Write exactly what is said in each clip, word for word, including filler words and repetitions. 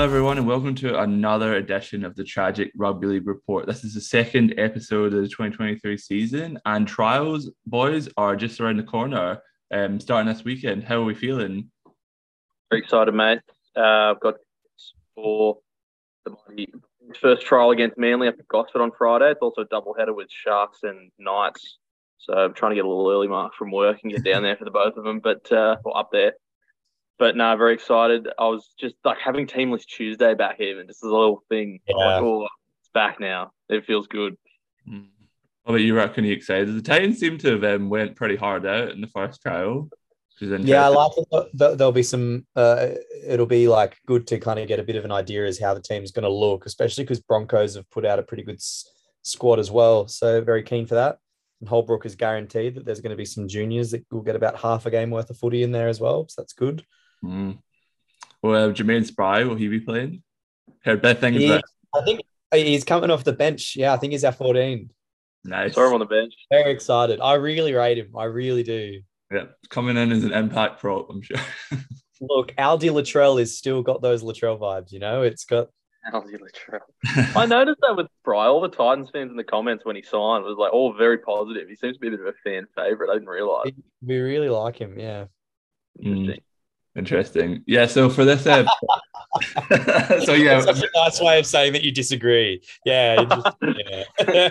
everyone, and welcome to another edition of the Tragic Rugby League Report. This is the second episode of the twenty twenty-three season, and trials, boys, are just around the corner, um, starting this weekend. How are we feeling? Very excited, mate. Uh, I've got for the first trial against Manly up at Gosford on Friday. It's also a double header with Sharks and Knights. So I'm trying to get a little early mark from work and get down there for the both of them, but uh, or up there. But no, very excited. I was just like having Teamless Tuesday back even. Just as a little thing. Yeah. I'm like, oh, it's back now. It feels good. Mm. What about you, Rock? Are you excited? The Titans seem to have um, went pretty hard out in the first trial. Yeah, I like it. There'll be some, uh, it'll be like good to kind of get a bit of an idea as how the team's going to look, especially because Broncos have put out a pretty good s- squad as well. So very keen for that. And Holbrook is guaranteed that there's going to be some juniors that will get about half a game worth of footy in there as well. So that's good. Mm. Well, uh, Jermaine Spry, will he be playing? Heard bad things He, about. I think he's coming off the bench. Yeah, I think he's at fourteen. Nice. Saw him on the bench. Very excited. I really rate him. I really do. Yeah, coming in as an impact prop, I'm sure. Look, Aldi Latrell is still got those Latrell vibes, you know? It's got... Aldi Latrell. I noticed that with Spry. All the Titans fans in the comments when he signed was like all very positive. He seems to be a bit of a fan favourite. I didn't realise. We really like him, yeah. Interesting. Mm. Interesting. Yeah, so for this... Uh... so, yeah. That's such a nice way of saying that you disagree. Yeah. yeah.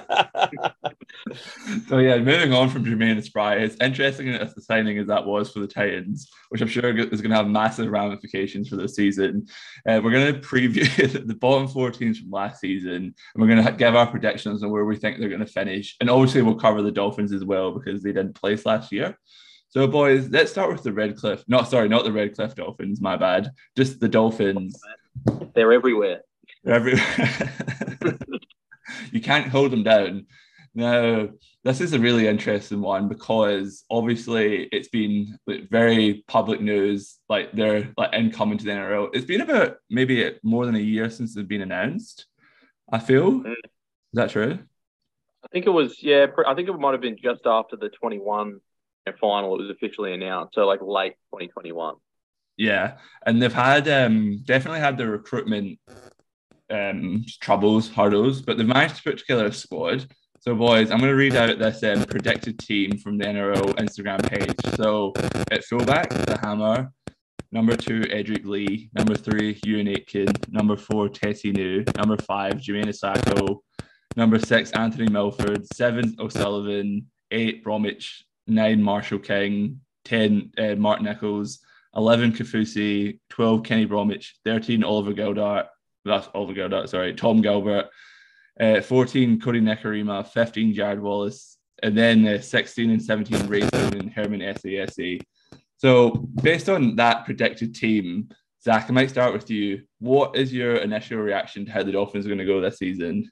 So, yeah, moving on from Jermaine Spry, it's interesting as the signing as that was for the Titans, which I'm sure is going to have massive ramifications for this season. Uh, we're going to preview the bottom four teams from last season, and we're going to give our predictions on where we think they're going to finish. And obviously, we'll cover the Dolphins as well because they didn't place last year. So, boys, let's start with the Redcliffe. Not sorry, not the Redcliffe Dolphins. My bad. Just the Dolphins. They're everywhere. They're everywhere. You can't hold them down. Now, this is a really interesting one because obviously it's been like, very public news. Like they're like incoming to the N R L. It's been about maybe more than a year since they've been announced. I feel. Mm. Is that true? I think it was. Yeah, I think it might have been just after the twenty-one final. It was officially announced, so like late twenty twenty-one. Yeah, and they've had um, definitely had the recruitment um, troubles, hurdles, but they've managed to put together a squad. So, boys, I'm going to read out this um, predicted team from the N R L Instagram page. So, at fullback, the Hammer. Number two, Edric Lee. Number three, Ewan Aitken. Number four, Tessie New. Number five, Jermaine Asako. Number six, Anthony Milford. Seven, O'Sullivan. Eight, Bromwich. Nine, Marshall King. Ten, uh, Mark Nichols. Eleven, Kafusi. Twelve, Kenny Bromwich. Thirteen, Oliver Gildart. That's Oliver Gildart, sorry. Tom Gilbert. Uh, fourteen, Cody Nikarima, fifteen, Jared Wallace, and then uh, sixteen and seventeen, Ray Stone and Herman S A S A. So, based on that predicted team, Zach, I might start with you. What is your initial reaction to how the Dolphins are going to go this season?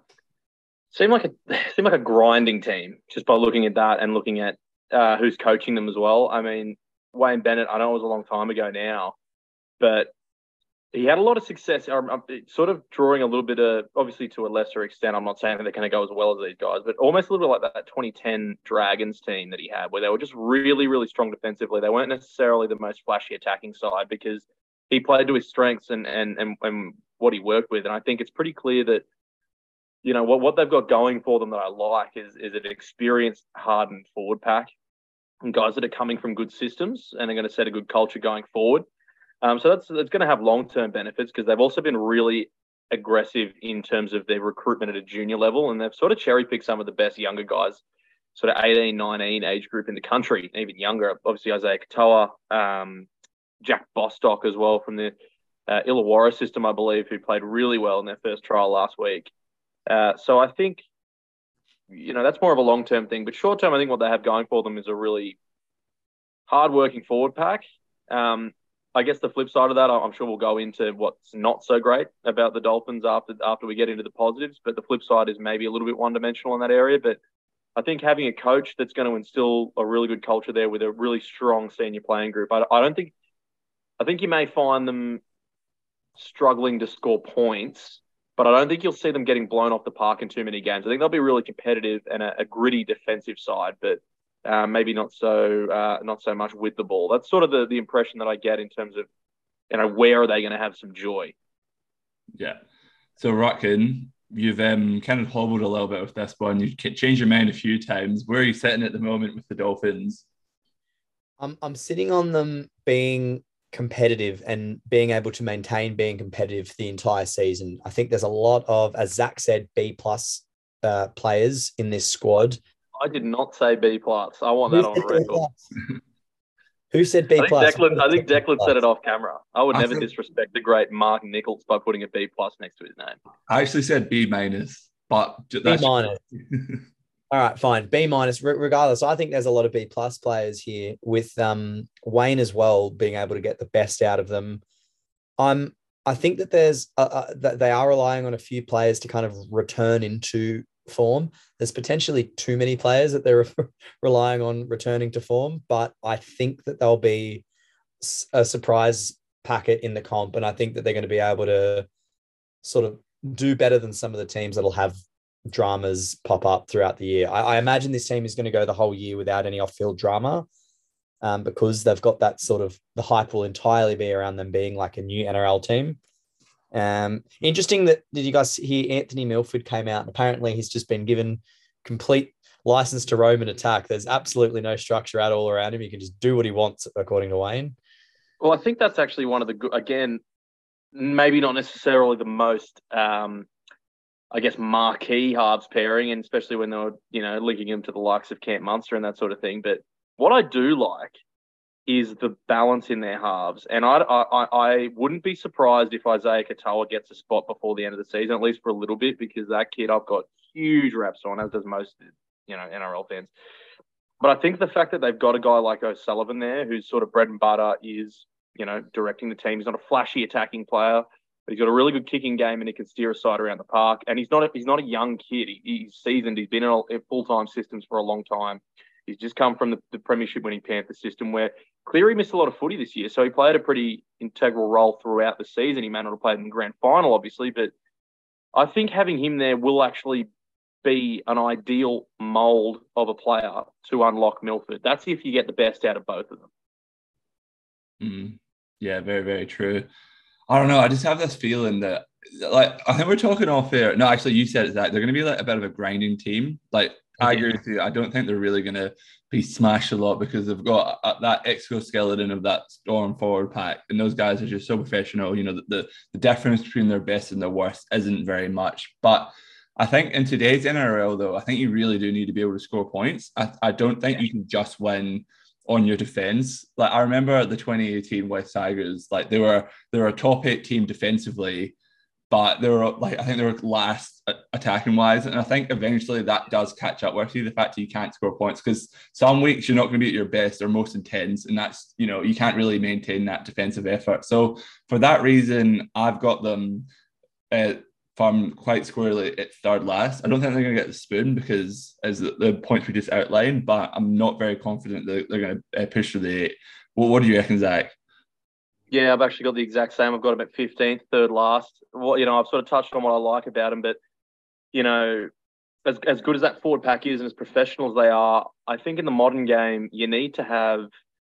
Seem like a seem like a grinding team just by looking at that and looking at uh, who's coaching them as well. I mean, Wayne Bennett, I know it was a long time ago now, but he had a lot of success. I'm, I'm sort of drawing a little bit of, obviously to a lesser extent, I'm not saying that they're going to go as well as these guys, but almost a little bit like that twenty ten Dragons team that he had, where they were just really, really strong defensively. They weren't necessarily the most flashy attacking side because he played to his strengths and and and, and what he worked with. And I think it's pretty clear that, you know, what, what they've got going for them that I like is, is an experienced, hardened forward pack and guys that are coming from good systems and are going to set a good culture going forward. Um, so that's that's going to have long-term benefits because they've also been really aggressive in terms of their recruitment at a junior level, and they've sort of cherry-picked some of the best younger guys, sort of eighteen, nineteen age group in the country, even younger. Obviously, Isaiah Katoa, um, Jack Bostock as well from the uh, Illawarra system, I believe, who played really well in their first trial last week. Uh, so I think, you know, that's more of a long-term thing. But short-term, I think what they have going for them is a really hard-working forward pack. Um, I guess the flip side of that, I'm sure we'll go into what's not so great about the Dolphins after after we get into the positives. But the flip side is maybe a little bit one-dimensional in that area. But I think having a coach that's going to instill a really good culture there with a really strong senior playing group, I, I don't think – I think you may find them struggling to score points, but I don't think you'll see them getting blown off the park in too many games. I think they'll be really competitive and a, a gritty defensive side, but – Uh, maybe not so uh, not so much with the ball. That's sort of the, the impression that I get in terms of you know, where are they going to have some joy? Yeah. So, Rutkin, you've um, kind of hobbled a little bit with this one. You've changed your mind a few times. Where are you sitting at the moment with the Dolphins? I'm I'm sitting on them being competitive and being able to maintain being competitive the entire season. I think there's a lot of, as Zach said, B plus uh, players in this squad. I did not say B plus. I want Who that on said B record. plus? Who said B I think plus? Declan, I think Declan said it off camera. I would I never think- disrespect the great Mark Nichols by putting a B plus next to his name. I actually said B minus, but B that's minus. All right, fine. B minus. Regardless, I think there's a lot of B plus players here with um, Wayne as well being able to get the best out of them. I'm. I think that there's uh, uh, that they are relying on a few players to kind of return into form. There's potentially too many players that they're relying on returning to form, but I think that they'll be a surprise packet in the comp, and I think that they're going to be able to sort of do better than some of the teams that'll have dramas pop up throughout the year. I, I imagine this team is going to go the whole year without any off-field drama um, because they've got that sort of, the hype will entirely be around them being like a new N R L team. Um, interesting that, did you guys hear Anthony Milford came out and apparently he's just been given complete license to roam and attack. There's absolutely no structure at all around him. He can just do what he wants, according to Wayne. Well, I think that's actually one of the good, again, maybe not necessarily the most, um, I guess, marquee halves pairing, and especially when they were, you know, linking him to the likes of Camp Munster and that sort of thing. But what I do like is the balance in their halves. And I, I, I wouldn't be surprised if Isaiah Katoa gets a spot before the end of the season, at least for a little bit, because that kid I've got huge reps on, as does most, you know, N R L fans. But I think the fact that they've got a guy like O'Sullivan there, whose sort of bread and butter is, you know, directing the team. He's not a flashy attacking player, but he's got a really good kicking game and he can steer a side around the park. And he's not a, he's not a young kid. He, he's seasoned. He's been in, in full-time systems for a long time. He's just come from the, the premiership winning Panther system where Cleary missed a lot of footy this year. So he played a pretty integral role throughout the season. He may not have played in the grand final, obviously, but I think having him there will actually be an ideal mould of a player to unlock Milford. That's if you get the best out of both of them. Mm, yeah, very, very true. I don't know. I just have this feeling that, like, I think we're talking off air. No, actually, you said it, that they're going to be like a bit of a grinding team. Like, I agree with you. I don't think they're really going to be smashed a lot because they've got uh, that exoskeleton of that Storm forward pack, and those guys are just so professional. You know, the, the the difference between their best and their worst isn't very much. But I think in today's N R L, though, I think you really do need to be able to score points. I, I don't think you can just win on your defense. Like, I remember the twenty eighteen West Tigers, like they were they were a top eight team defensively, but they were like, I think they were last attacking wise. And I think eventually that does catch up with you, the fact that you can't score points, because some weeks you're not going to be at your best or most intense. And that's, you know, you can't really maintain that defensive effort. So for that reason, I've got them uh, from quite squarely at third last. I don't think they're going to get the spoon because as the, the points we just outlined, but I'm not very confident that they're going to uh, push for the eight. Well, what do you reckon, Zach? Yeah, I've actually got the exact same. I've got them at fifteenth, third last. Well, you know, I've sort of touched on what I like about them, but, you know, as as good as that forward pack is and as professional as they are, I think in the modern game, you need to have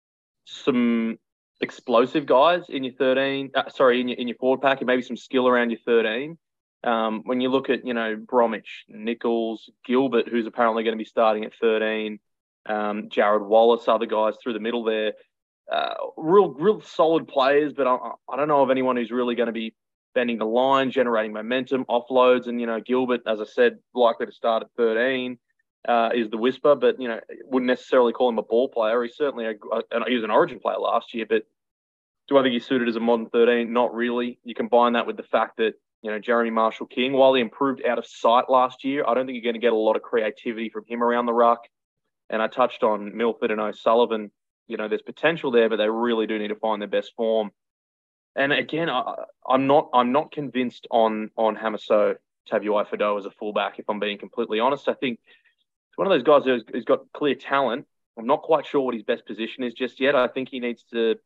some explosive guys in your thirteen, uh, sorry, in your, in your forward pack, and maybe some skill around your thirteen. Um, when you look at, you know, Bromwich, Nichols, Gilbert, who's apparently going to be starting at thirteen, um, Jared Wallace, other guys through the middle there, uh, real, real solid players, but I, I don't know of anyone who's really going to be bending the line, generating momentum, offloads, and, you know, Gilbert, as I said, likely to start at thirteen, uh, is the whisper, but, you know, wouldn't necessarily call him a ball player. He's certainly a, a, he was an Origin player last year, but do I think he's suited as a modern thirteen? Not really. You combine that with the fact that, you know, Jeremy Marshall-King, while he improved out of sight last year, I don't think you're going to get a lot of creativity from him around the ruck. And I touched on Milford and O'Sullivan. You know, there's potential there, but they really do need to find their best form. And again, I, I'm not I'm not convinced on on Hamiso Tabuai-Fidow as a fullback, if I'm being completely honest. I think it's one of those guys who's, who's got clear talent. I'm not quite sure what his best position is just yet. I think he needs to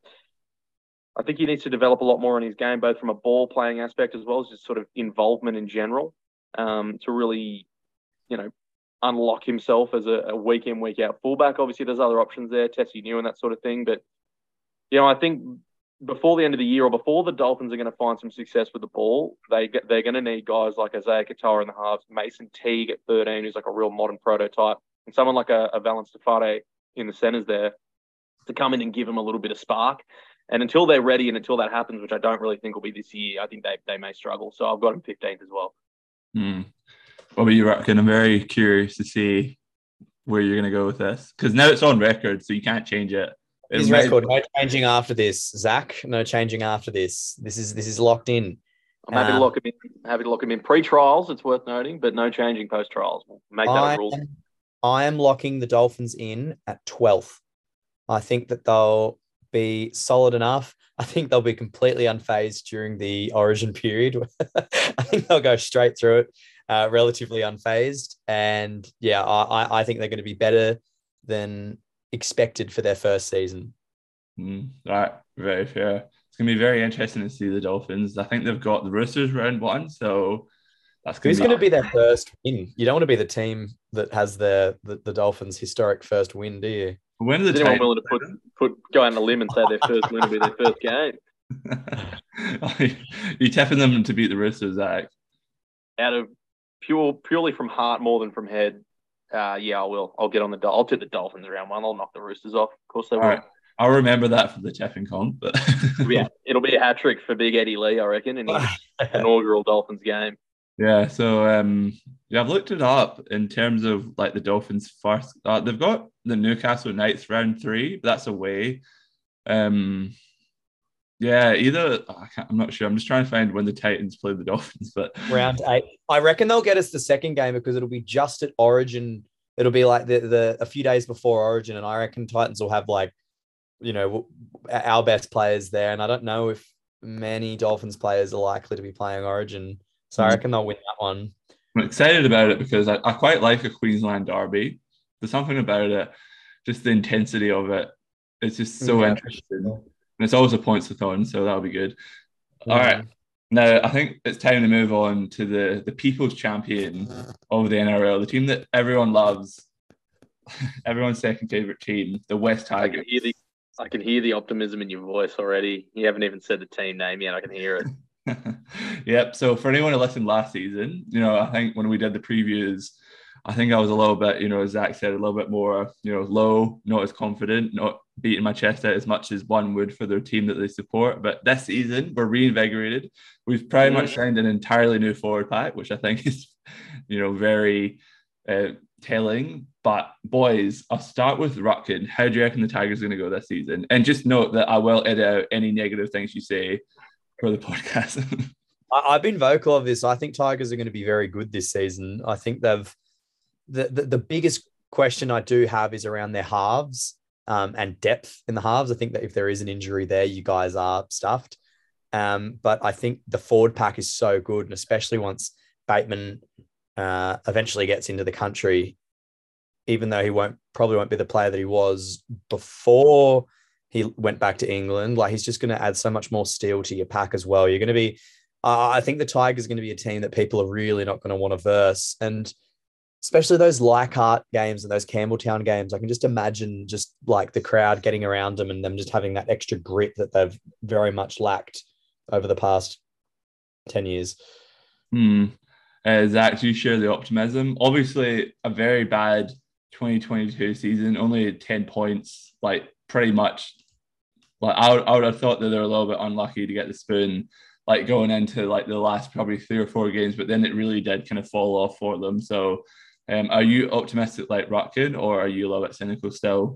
I think he needs to develop a lot more in his game, both from a ball playing aspect as well as just sort of involvement in general, um, to really, you know, unlock himself as a, a week in, week out fullback. Obviously, there's other options there, Tessie New and that sort of thing. But, you know, I think before the end of the year or before the Dolphins are going to find some success with the ball, they get, they're going to need guys like Isaiah Katoa in the halves, Mason Teague at thirteen, who's like a real modern prototype, and someone like a, a Valence Tafade in the centres there to come in and give them a little bit of spark. And until they're ready and until that happens, which I don't really think will be this year, I think they, they may struggle. So I've got them fifteenth as well. Hmm. What about you, Rutkin? I'm very curious to see where you're going to go with this, because now it's on record, so you can't change it. His record, no changing after this. Zach, no changing after this. This is this is locked in. I'm happy um, to lock him in. Happy to lock him in pre-trials. It's worth noting, but no changing post-trials. We'll make that I a rule. Am, I am locking the Dolphins in at twelfth. I think that they'll be solid enough. I think they'll be completely unfazed during the Origin period. I think they'll go straight through it, uh, relatively unfazed. And yeah, I, I think they're going to be better than expected for their first season. Mm, right, very fair. It's going to be very interesting to see the Dolphins. I think they've got the Roosters round one, so that's going Who's to be... going to be their first win? You don't want to be the team that has the, the, the Dolphins' historic first win, do you? When are the Is anyone Titans... willing to put, put go on the limb and say their first win will be their first game? You tapping them to beat the Roosters, Zach? Out of pure, purely from heart more than from head, uh, yeah, I will. I'll get on the. I'll tip the Dolphins around one. I'll knock the Roosters off. Of course, they will. All right. I'll remember that for the tapping comp. But yeah, it'll be a hat trick for Big Eddie Lee, I reckon, in his inaugural Dolphins game. Yeah, so um, yeah, I've looked it up in terms of like the Dolphins first. Uh, they've got the Newcastle Knights round three, but that's away. Um, yeah, either I can't, I'm not sure. I'm just trying to find when the Titans play the Dolphins, but round eight. I reckon they'll get us the second game because it'll be just at Origin. It'll be like the the a few days before Origin, and I reckon Titans will have like, you know, our best players there, and I don't know if many Dolphins players are likely to be playing Origin. So I reckon they'll win that one. I'm excited about it because I, I quite like a Queensland derby. There's something about it, just the intensity of it. It's just so Yeah. interesting. And it's always a points-a-thon, so that'll be good. Yeah. All right. Now, I think it's time to move on to the, the people's champion of the N R L, the team that everyone loves, everyone's second favourite team, the West I can Tigers. hear the I can hear the optimism in your voice already. You haven't even said the team name yet. I can hear it. Yep. So for anyone who listened last season, you know, I think when we did the previews, I think I was a little bit, you know, as Zach said, a little bit more, you know, low, not as confident, not beating my chest out as much as one would for their team that they support. But this season, we're reinvigorated. We've pretty much signed an entirely new forward pack, which I think is, you know, very uh, telling. But boys, I'll start with Rutkin. How do you reckon the Tigers are going to go this season? And just note that I will edit out any negative things you say for the podcast. I, I've been vocal of this. I think Tigers are going to be very good this season. I think they've the the, the biggest question I do have is around their halves um, and depth in the halves. I think that if there is an injury there, you guys are stuffed. Um, but I think the forward pack is so good, and especially once Bateman uh, eventually gets into the country, even though he won't probably won't be the player that he was before he went back to England, like he's just going to add so much more steel to your pack as well. You're going to be, uh, I think the Tigers are going to be a team that people are really not going to want to verse. And especially those Leichhardt games and those Campbelltown games, I can just imagine just like the crowd getting around them and them just having that extra grit that they've very much lacked over the past ten years. Hmm. Uh, Zach, do you share the optimism? Obviously, a very bad twenty twenty-two season, only ten points, like pretty much. Like I would, I would have thought that they're a little bit unlucky to get the spoon, like going into like the last probably three or four games, but then it really did kind of fall off for them. So, um, are you optimistic like Rutkin, or are you a little bit cynical still?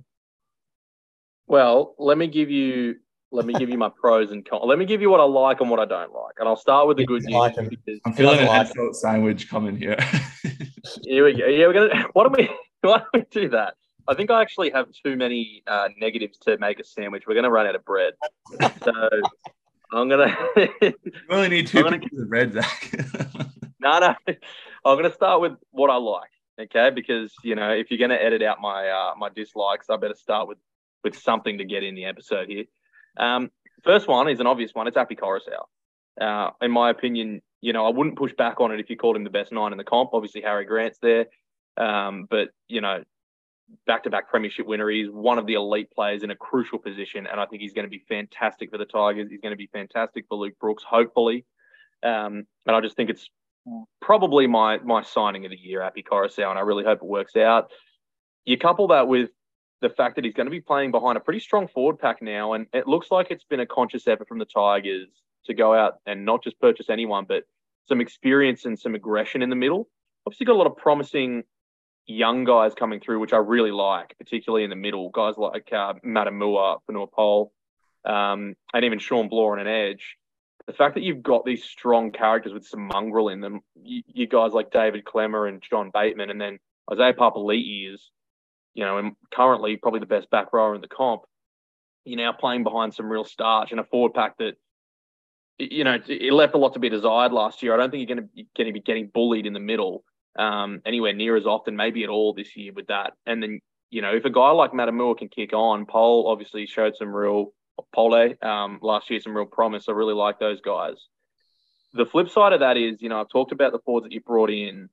Well, let me give you let me give you my pros and cons. Let me give you what I like and what I don't like, and I'll start with the good news. Like because I'm feeling an like insult sandwich coming here. Here we go. Yeah, we're gonna. Why don't we? Why don't we do that? I think I actually have too many uh, negatives to make a sandwich. We're going to run out of bread. So I'm going to... You only need two gonna, pieces of bread, Zach. no, no. I'm going to start with what I like, okay? Because, you know, if you're going to edit out my uh, my dislikes, I better start with, with something to get in the episode here. Um, first one is an obvious one. It's Api Coruscant. Uh, in my opinion, you know, I wouldn't push back on it if you called him the best nine in the comp. Obviously, Harry Grant's there. Um, but, you know, back-to-back premiership winner. He's one of the elite players in a crucial position, and I think he's going to be fantastic for the Tigers. He's going to be fantastic for Luke Brooks, hopefully. Um, and I just think it's probably my my signing of the year, Api Koroisau, and I really hope it works out. You couple that with the fact that he's going to be playing behind a pretty strong forward pack now, and it looks like it's been a conscious effort from the Tigers to go out and not just purchase anyone, but some experience and some aggression in the middle. Obviously got a lot of promising young guys coming through, which I really like, particularly in the middle. Guys like uh, Matamua, Fanua Pole, um, and even Sean Bloor on an edge. The fact that you've got these strong characters with some mongrel in them, you, you guys like David Clemmer and John Bateman, and then Isaiah Papali'i is, you know, and currently probably the best back rower in the comp. You're now playing behind some real starch and a forward pack that, you know, it left a lot to be desired last year. I don't think you're going to, going to be getting bullied in the middle um, anywhere near as often, maybe at all this year with that. And then, you know, if a guy like Matamua can kick on, Pole obviously showed some real, Pole um, last year, some real promise. I really like those guys. The flip side of that is, you know, I've talked about the forwards that you brought in.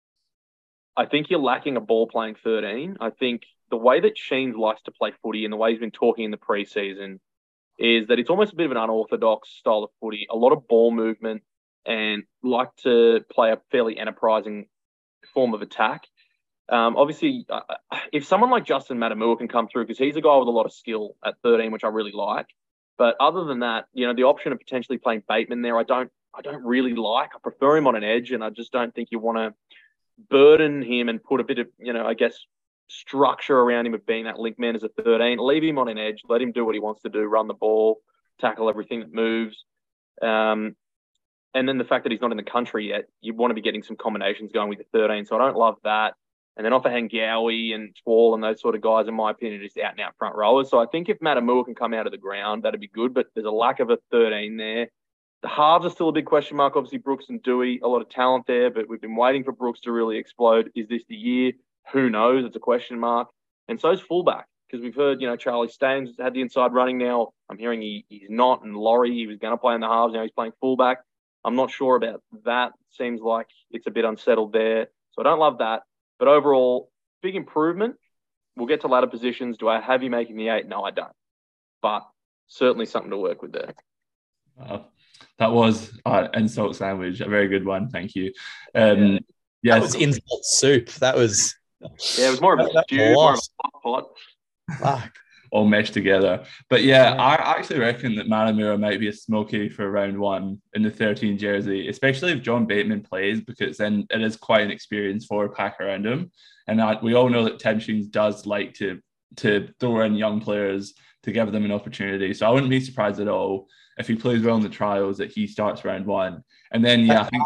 I think you're lacking a ball-playing thirteen. I think the way that Sheens likes to play footy and the way he's been talking in the preseason is that it's almost a bit of an unorthodox style of footy, a lot of ball movement, and like to play a fairly enterprising form of attack. Um, obviously, uh, if someone like Justin Matamua can come through, because he's a guy with a lot of skill at thirteen, which I really like. But other than that, you know, the option of potentially playing Bateman there, I don't, I don't really like. I prefer him on an edge, and I just don't think you want to burden him and put a bit of, you know, I guess, structure around him of being that link man as a thirteen. Leave him on an edge. Let him do what he wants to do, run the ball, tackle everything that moves. Um, and then the fact that he's not in the country yet, you want to be getting some combinations going with the thirteen. So I don't love that. And then Offahangawi and Twall and those sort of guys, in my opinion, are just out and out front rowers. So I think if Matamua can come out of the ground, that'd be good. But there's a lack of a thirteen there. The halves are still a big question mark. Obviously, Brooks and Dewey, a lot of talent there, but we've been waiting for Brooks to really explode. Is this the year? Who knows? It's a question mark. And so's fullback, because we've heard, you know, Charlie Staines had the inside running now. I'm hearing he, he's not, and Laurie, he was going to play in the halves. Now he's playing fullback. I'm not sure about that. Seems like it's a bit unsettled there. So I don't love that. But overall, big improvement. We'll get to ladder positions. Do I have you making the eight? No, I don't. But certainly something to work with there. Uh, that was uh, insult sandwich, a very good one. Thank you. Um, yeah. Yes. That was insult soup. That was... Yeah, it was more of a stew, more of a pot. Fuck. All meshed together. But yeah, yeah, I actually reckon that Matamua might be a smoky for round one in the thirteen jersey, especially if John Bateman plays, because then it is quite an experienced forward pack around him. And I, we all know that Tim Sheens does like to, to throw in young players to give them an opportunity. So I wouldn't be surprised at all if he plays well in the trials that he starts round one. And then, yeah, I think...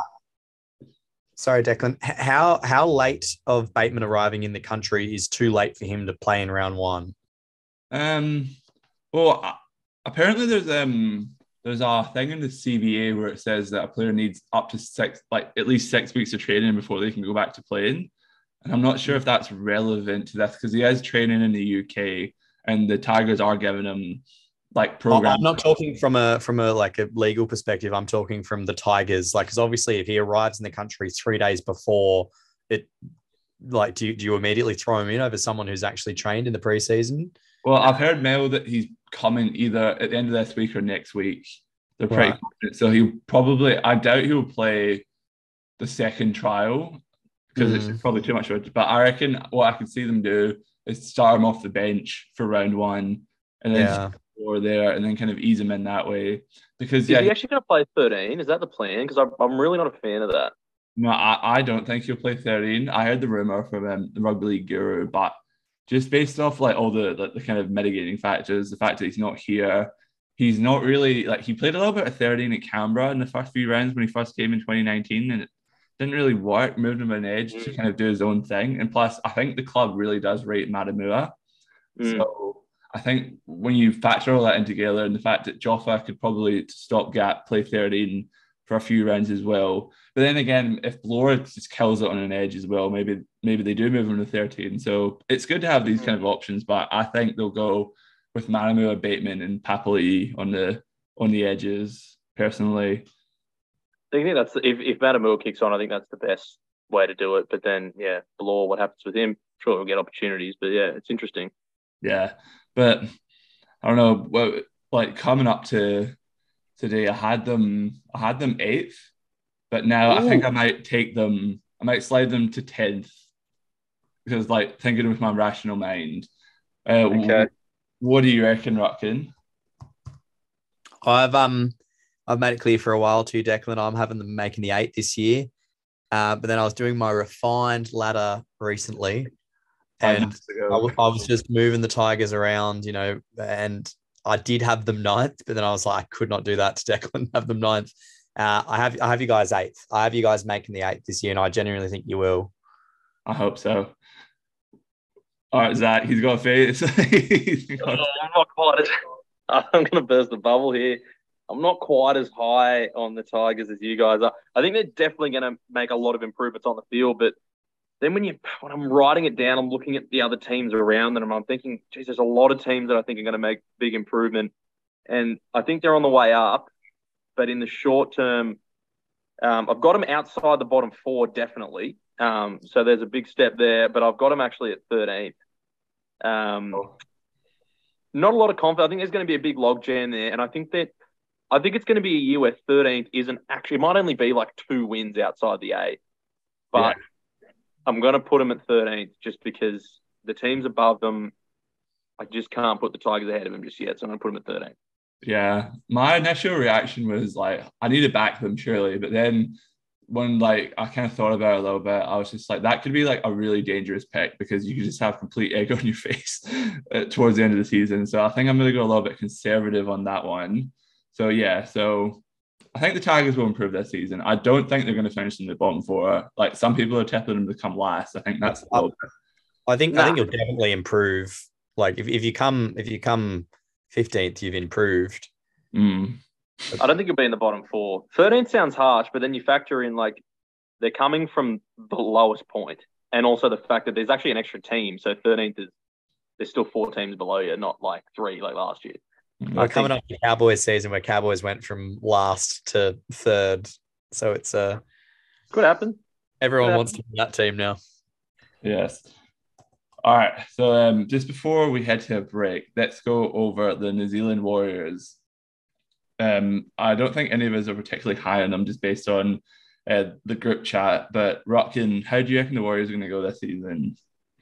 Sorry, Declan. How how late of Bateman arriving in the country is too late for him to play in round one? Um, well, apparently there's um there's a thing in the C B A where it says that a player needs up to six, like at least six weeks of training before they can go back to playing. And I'm not sure if that's relevant to this because he is training in the U K and the Tigers are giving him like programs. I'm not talking from a from a like a legal perspective. I'm talking from the Tigers, like because obviously if he arrives in the country three days before it, like do you, do you immediately throw him in over someone who's actually trained in the preseason? Well, I've heard Mel that he's coming either at the end of this week or next week. They're pretty Right. confident. So he'll probably, I doubt he'll play the second trial because Mm. it's probably too much work. But I reckon what I can see them do is start him off the bench for round one and then Yeah. or there and then kind of ease him in that way. Because, Is yeah, he actually going to play thirteen? Is that the plan? Because I'm, I'm really not a fan of that. no, I, I don't think he'll play thirteen. I heard the rumor from um, the rugby league guru, but just based off like all the, the the kind of mitigating factors, the fact that he's not here, he's not really like he played a little bit of thirteen at Canberra in the first few rounds when he first came in twenty nineteen, and it didn't really work. Moved him an edge to Mm. kind of do his own thing, and plus, I think the club really does rate Matamua. Mm. So I think when you factor all that in together, and the fact that Joffa could probably stopgap play thirteen for a few rounds as well. But then again, if Bloor just kills it on an edge as well, maybe maybe they do move him to thirteen. So it's good to have these kind of options, but I think they'll go with Matamua, Bateman, and Papali'i on the on the edges. Personally, I think that's if if Matamua kicks on, I think that's the best way to do it. But then, yeah, Bloor, what happens with him? sure he'll get opportunities. But yeah, it's interesting. Yeah, but I don't know. Well, like coming up to today, I had them. I had them eighth, but now I think Ooh. I might take them. I might slide them to tenth because, like, thinking with my rational mind. Uh, Okay. What do you reckon, Ruckin? I've um I've made it clear for a while too, Declan. I'm having them making the eight this year. Uh, but then I was doing my refined ladder recently, Five and months I, ago. w- I was just moving the Tigers around, you know, and I did have them ninth, but then I was like, I could not do that to Declan, have them ninth. Uh, I have I have you guys eighth. I have you guys making the eighth this year, and I genuinely think you will. I hope so. All right, Zach, he's got a face. He's Oh, got- I'm not quite as. I'm going to burst the bubble here. I'm not quite as high on the Tigers as you guys are. I think they're definitely going to make a lot of improvements on the field, but then when you when I'm writing it down, I'm looking at the other teams around them, and I'm thinking, geez, there's a lot of teams that I think are going to make big improvement, and I think they're on the way up. But in the short term, um, I've got them outside the bottom four, definitely. Um, so there's a big step there, but I've got them actually at thirteenth. Um, not a lot of confidence. I think there's going to be a big logjam there, and I think that I think it's going to be a year where thirteenth isn't actually. It might only be like two wins outside the eight, but yeah. I'm going to put them at thirteenth just because the teams above them, I just can't put the Tigers ahead of them just yet, so I'm going to put them at thirteenth. Yeah, my initial reaction was like, I need to back them surely, but then when like I kind of thought about it a little bit, I was just like, that could be like a really dangerous pick because you could just have complete egg on your face towards the end of the season. So I think I'm going to go a little bit conservative on that one. So yeah, so I think the Tigers will improve this season. I don't think they're going to finish in the bottom four. Like some people are tipping them to come last. I think that's. I, I think nah. I think you'll definitely improve. Like if, if you come if you come fifteenth, you've improved. Mm. I don't think you'll be in the bottom four. thirteenth sounds harsh, but then you factor in like they're coming from the lowest point, and also the fact that there's actually an extra team. So thirteenth is there's still four teams below you, not like three like last year. We're coming up the Cowboys season where Cowboys went from last to third, so it's uh could happen. Everyone could wants happen. to be that team now. Yes. All right. So um, just before we head to a break, let's go over the New Zealand Warriors. Um, I don't think any of us are particularly high on them just based on uh, the group chat. But Rotkin, how do you reckon the Warriors are going to go this season?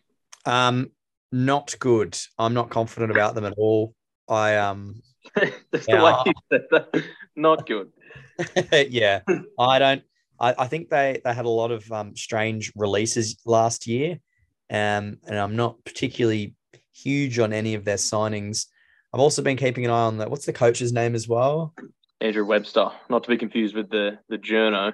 Um, not good. I'm not confident about them at all. I um, That's the way you said that. Not good. yeah, I don't. I, I think they they had a lot of um, strange releases last year, um, and I'm not particularly huge on any of their signings. I've also been keeping an eye on that. What's the coach's name as well? Andrew Webster, not to be confused with the the journo.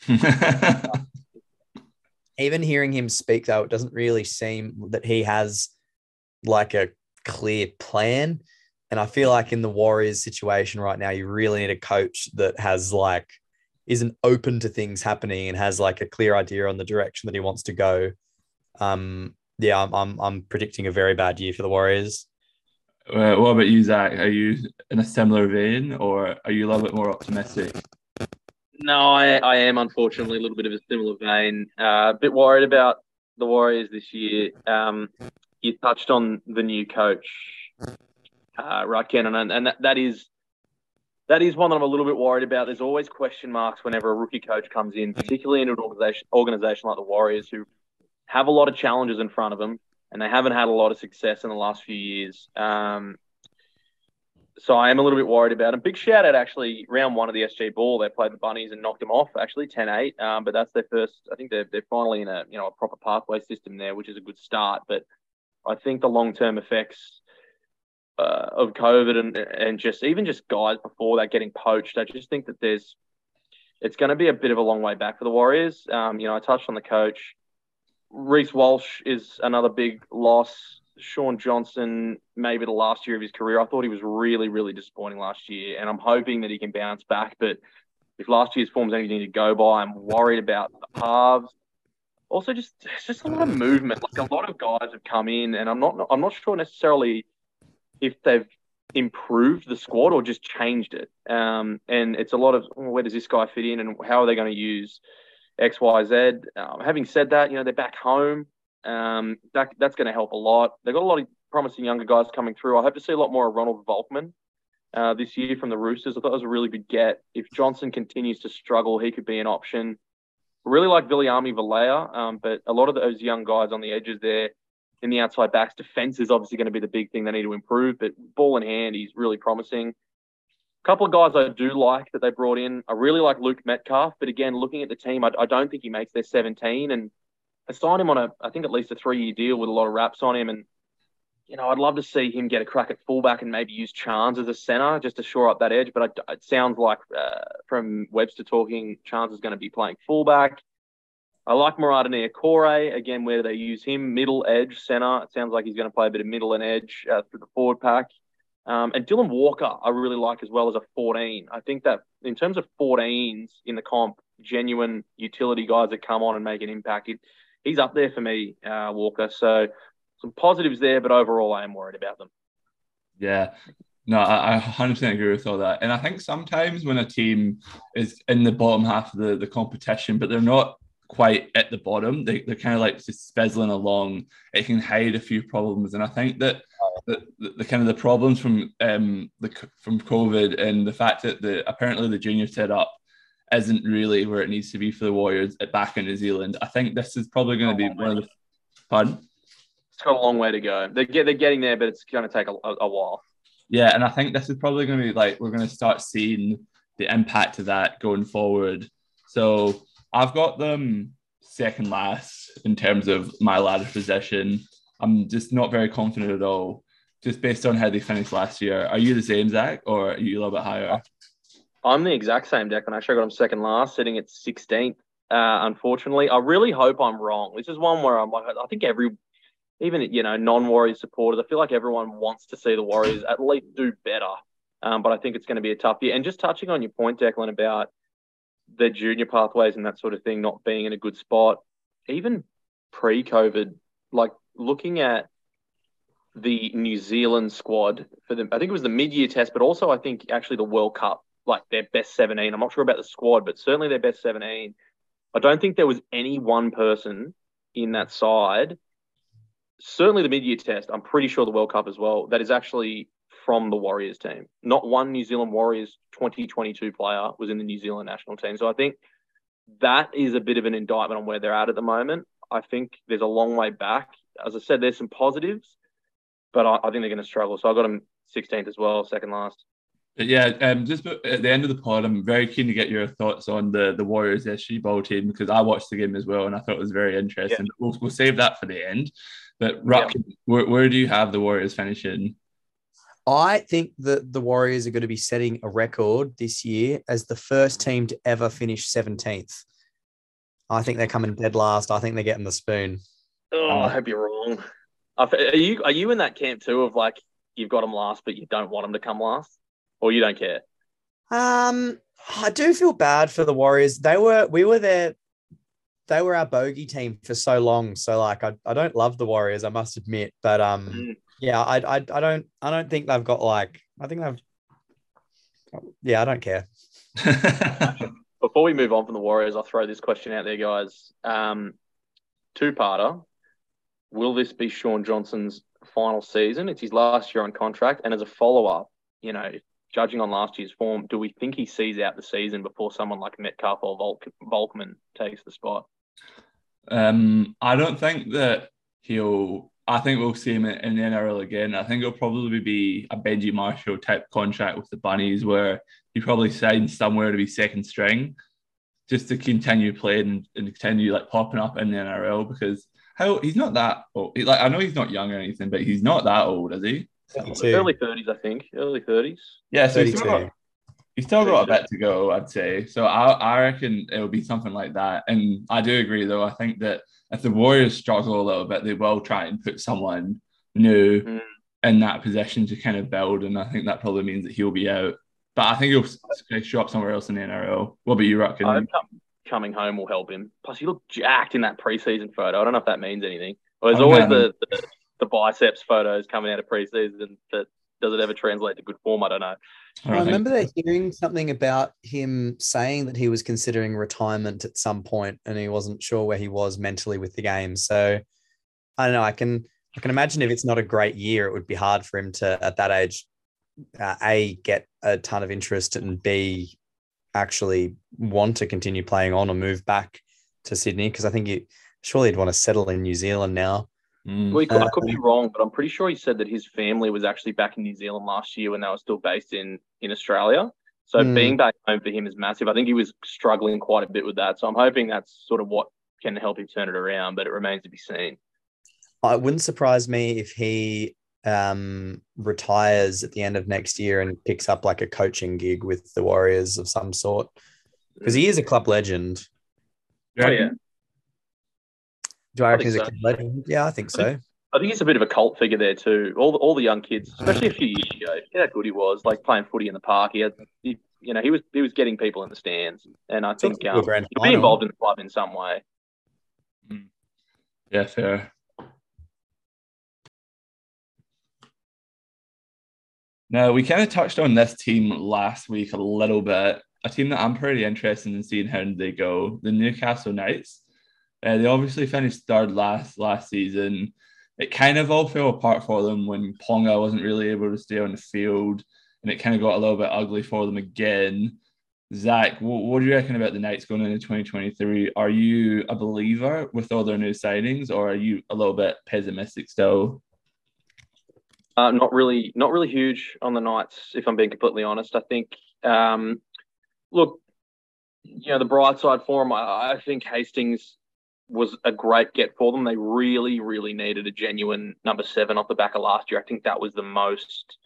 Even hearing him speak, though, it doesn't really seem that he has like a clear plan. And I feel like in the Warriors situation right now, you really need a coach that has like isn't open to things happening and has like a clear idea on the direction that he wants to go. Um, yeah, I'm I'm, I'm predicting a very bad year for the Warriors. Uh, what about you, Zach? Are you in a similar vein, or are you a little bit more optimistic? No, I, I am unfortunately a little bit of a similar vein. Uh, a bit worried about the Warriors this year. Um, you touched on the new coach, uh, Rutkin, and, and that, that is that is one that I'm a little bit worried about. There's always question marks whenever a rookie coach comes in, particularly in an organization organization like the Warriors, who have a lot of challenges in front of them, and they haven't had a lot of success in the last few years. Um, so I am a little bit worried about them. Big shout out, actually, round one of the S G Ball, they played the Bunnies and knocked them off, actually, ten eight. Um, but that's their first, I think they're, they're finally in a, you know, a proper pathway system there, which is a good start. But I think the long-term effects uh, of COVID and, and just even just guys before that getting poached, I just think that there's, it's going to be a bit of a long way back for the Warriors. Um, you know, I touched on the coach. Reece Walsh is another big loss. Sean Johnson, maybe the last year of his career. I thought he was really, really disappointing last year, and I'm hoping that he can bounce back. But if last year's form is anything to go by, I'm worried about the halves. Also, just it's just a lot of movement. Like a lot of guys have come in, and I'm not I'm not sure necessarily if they've improved the squad or just changed it. Um, and it's a lot of well, where does this guy fit in, and how are they going to use X, Y, Z? Um, having said that, you know they're back home. Um, that that's going to help a lot. They've got a lot of promising younger guys coming through. I hope to see a lot more of Ronald Volkman uh, this year from the Roosters. I thought it was a really good get. If Johnson continues to struggle, he could be an option. I really like Viliami Valea, um, but a lot of those young guys on the edges there in the outside backs, defense is obviously going to be the big thing they need to improve, but ball in hand, he's really promising. A couple of guys I do like that they brought in. I really like Luke Metcalf, but again, looking at the team, I, I don't think he makes their seventeen, and I signed him on a, I think at least a three-year deal with a lot of wraps on him, and you know, I'd love to see him get a crack at fullback and maybe use Chance as a centre just to shore up that edge. But I, it sounds like uh, from Webster talking, Chance is going to be playing fullback. I like Murata Niokore, again, where they use him, middle edge centre. It sounds like he's going to play a bit of middle and edge uh, through the forward pack. Um, and Dylan Walker, I really like as well as a fourteen. I think that in terms of fourteens in the comp, genuine utility guys that come on and make an impact, he, he's up there for me, uh, Walker. So some positives there, but overall I am worried about them. Yeah. No, I, I one hundred percent agree with all that. And I think sometimes when a team is in the bottom half of the, the competition, but they're not quite at the bottom, they, they're kind of like just spezzling along, it can hide a few problems. And I think that the, the, the kind of the problems from um the from COVID and the fact that the apparently the junior setup isn't really where it needs to be for the Warriors back in New Zealand. I think this is probably going to be one of the fun. It's got a long way to go. They're, get, they're getting there, but it's going to take a, a, a while. Yeah, and I think this is probably going to be like, we're going to start seeing the impact of that going forward. So I've got them second last in terms of my ladder position. I'm just not very confident at all, just based on how they finished last year. Are you the same, Zach, or are you a little bit higher? I'm the exact same, Declan. Actually, I got them second last, sitting at sixteenth. Uh, unfortunately, I really hope I'm wrong. This is one where I'm like, I think every even, you know, non-Warriors supporters, I feel like everyone wants to see the Warriors at least do better. Um, but I think it's going to be a tough year. And just touching on your point, Declan, about the junior pathways and that sort of thing not being in a good spot, even pre-COVID, like looking at the New Zealand squad for them, I think it was the mid-year test, but also I think actually the World Cup, like their best seventeen. I'm not sure about the squad, but certainly their best seventeen. I don't think there was any one person in that side, certainly the mid-year test, I'm pretty sure the World Cup as well, that is actually from the Warriors team. Not one New Zealand Warriors twenty twenty-two player was in the New Zealand national team. So I think that is a bit of an indictment on where they're at at the moment. I think there's a long way back. As I said, there's some positives, but I, I think they're going to struggle. So I got them sixteenth as well, second last. But yeah, um, just at the end of the pod, I'm very keen to get your thoughts on the, the Warriors S G ball team, because I watched the game as well and I thought it was very interesting. Yeah. We'll, we'll save that for the end. But Ruck, yeah. where, where do you have the Warriors finishing? I think that the Warriors are going to be setting a record this year as the first team to ever finish seventeenth. I think they're coming dead last. I think they're getting the spoon. Oh, I hope you're wrong. Are you are you in that camp too of like you've got them last, but you don't want them to come last, or you don't care? Um, I do feel bad for the Warriors. They were we were there. They were our bogey team for so long. So like, I, I don't love the Warriors, I must admit, but um, mm. yeah, I, I I don't I don't think they've got like I think they've yeah I don't care. Before we move on from the Warriors, I'll throw this question out there, guys. Um, two-parter. Will this be Shaun Johnson's final season? It's his last year on contract. And as a follow-up, you know, judging on last year's form, do we think he sees out the season before someone like Metcalf or Volk- Volkman takes the spot? Um, I don't think that he'll... I think we'll see him in the N R L again. I think it'll probably be a Benji Marshall type contract with the Bunnies where he probably signs somewhere to be second string just to continue playing and continue like popping up in the N R L, because how he's not that old. Like, I know he's not young or anything, but he's not that old, is he? thirty-two. Early thirties, I think. Early thirties. Yeah, so he's still, got, he's still got a bit to go, I'd say. So I, I reckon it'll be something like that. And I do agree, though. I think that if the Warriors struggle a little bit, they will try and put someone new mm. in that position to kind of build. And I think that probably means that he'll be out. But I think he'll show up somewhere else in the N R L. What about you, Ruck? Coming home will help him. Plus, he looked jacked in that preseason photo. I don't know if that means anything. Well, there's oh, always the, the, the biceps photos coming out of preseason. That does it ever translate to good form? I don't know. I, I remember that hearing something about him saying that he was considering retirement at some point and he wasn't sure where he was mentally with the game. So I don't know. I can I can imagine if it's not a great year, it would be hard for him to at that age, uh, a get a ton of interest and b actually want to continue playing on or move back to Sydney, because I think you surely he'd want to settle in New Zealand now. Mm. Well, he could, I Uh, could be wrong, but I'm pretty sure he said that his family was actually back in New Zealand last year when they were still based in, in Australia. So Mm. being back home for him is massive. I think he was struggling quite a bit with that. So I'm hoping that's sort of what can help him turn it around, but it remains to be seen. It wouldn't surprise me if he um, retires at the end of next year and picks up like a coaching gig with the Warriors of some sort, because he is a club legend. Oh, yeah. Do I I reckon think he's a so. club legend? Yeah, I think so. I think he's a bit of a cult figure there too. All the, all the young kids, especially a few years ago, yeah, how good he was, like playing footy in the park. He had, he, you know, he was he was getting people in the stands, and I Took think them to a um, grand he'll be final. involved in the club in some way. Yeah, fair. Now, we kind of touched on this team last week a little bit. A team that I'm pretty interested in seeing how they go, the Newcastle Knights. Uh, they obviously finished third last last season. It kind of all fell apart for them when Ponga wasn't really able to stay on the field, and it kind of got a little bit ugly for them again. Zach, what, what do you reckon about the Knights going into twenty twenty-three? Are you a believer with all their new signings, or are you a little bit pessimistic still? Uh, not really, not really huge on the Knights, if I'm being completely honest. I think, um, look, you know, the bright side for them, I, I think Hastings was a great get for them. They really, really needed a genuine number seven off the back of last year. I think that was the most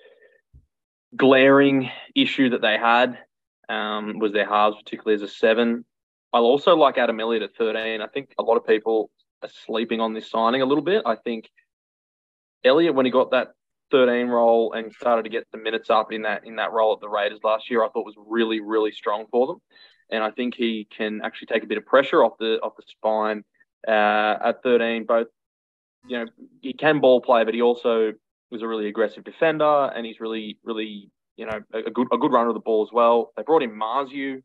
glaring issue that they had, um, was their halves, particularly as a seven. I also like Adam Elliott at thirteen. I think a lot of people are sleeping on this signing a little bit. I think Elliott, when he got that thirteen role and started to get the minutes up in that in that role at the Raiders last year, I thought was really, really strong for them. And I think he can actually take a bit of pressure off the off the spine uh, at thirteen. Both, you know, he can ball play, but he also was a really aggressive defender, and he's really, really, you know, a, a good a good runner of the ball as well. They brought in Marzu,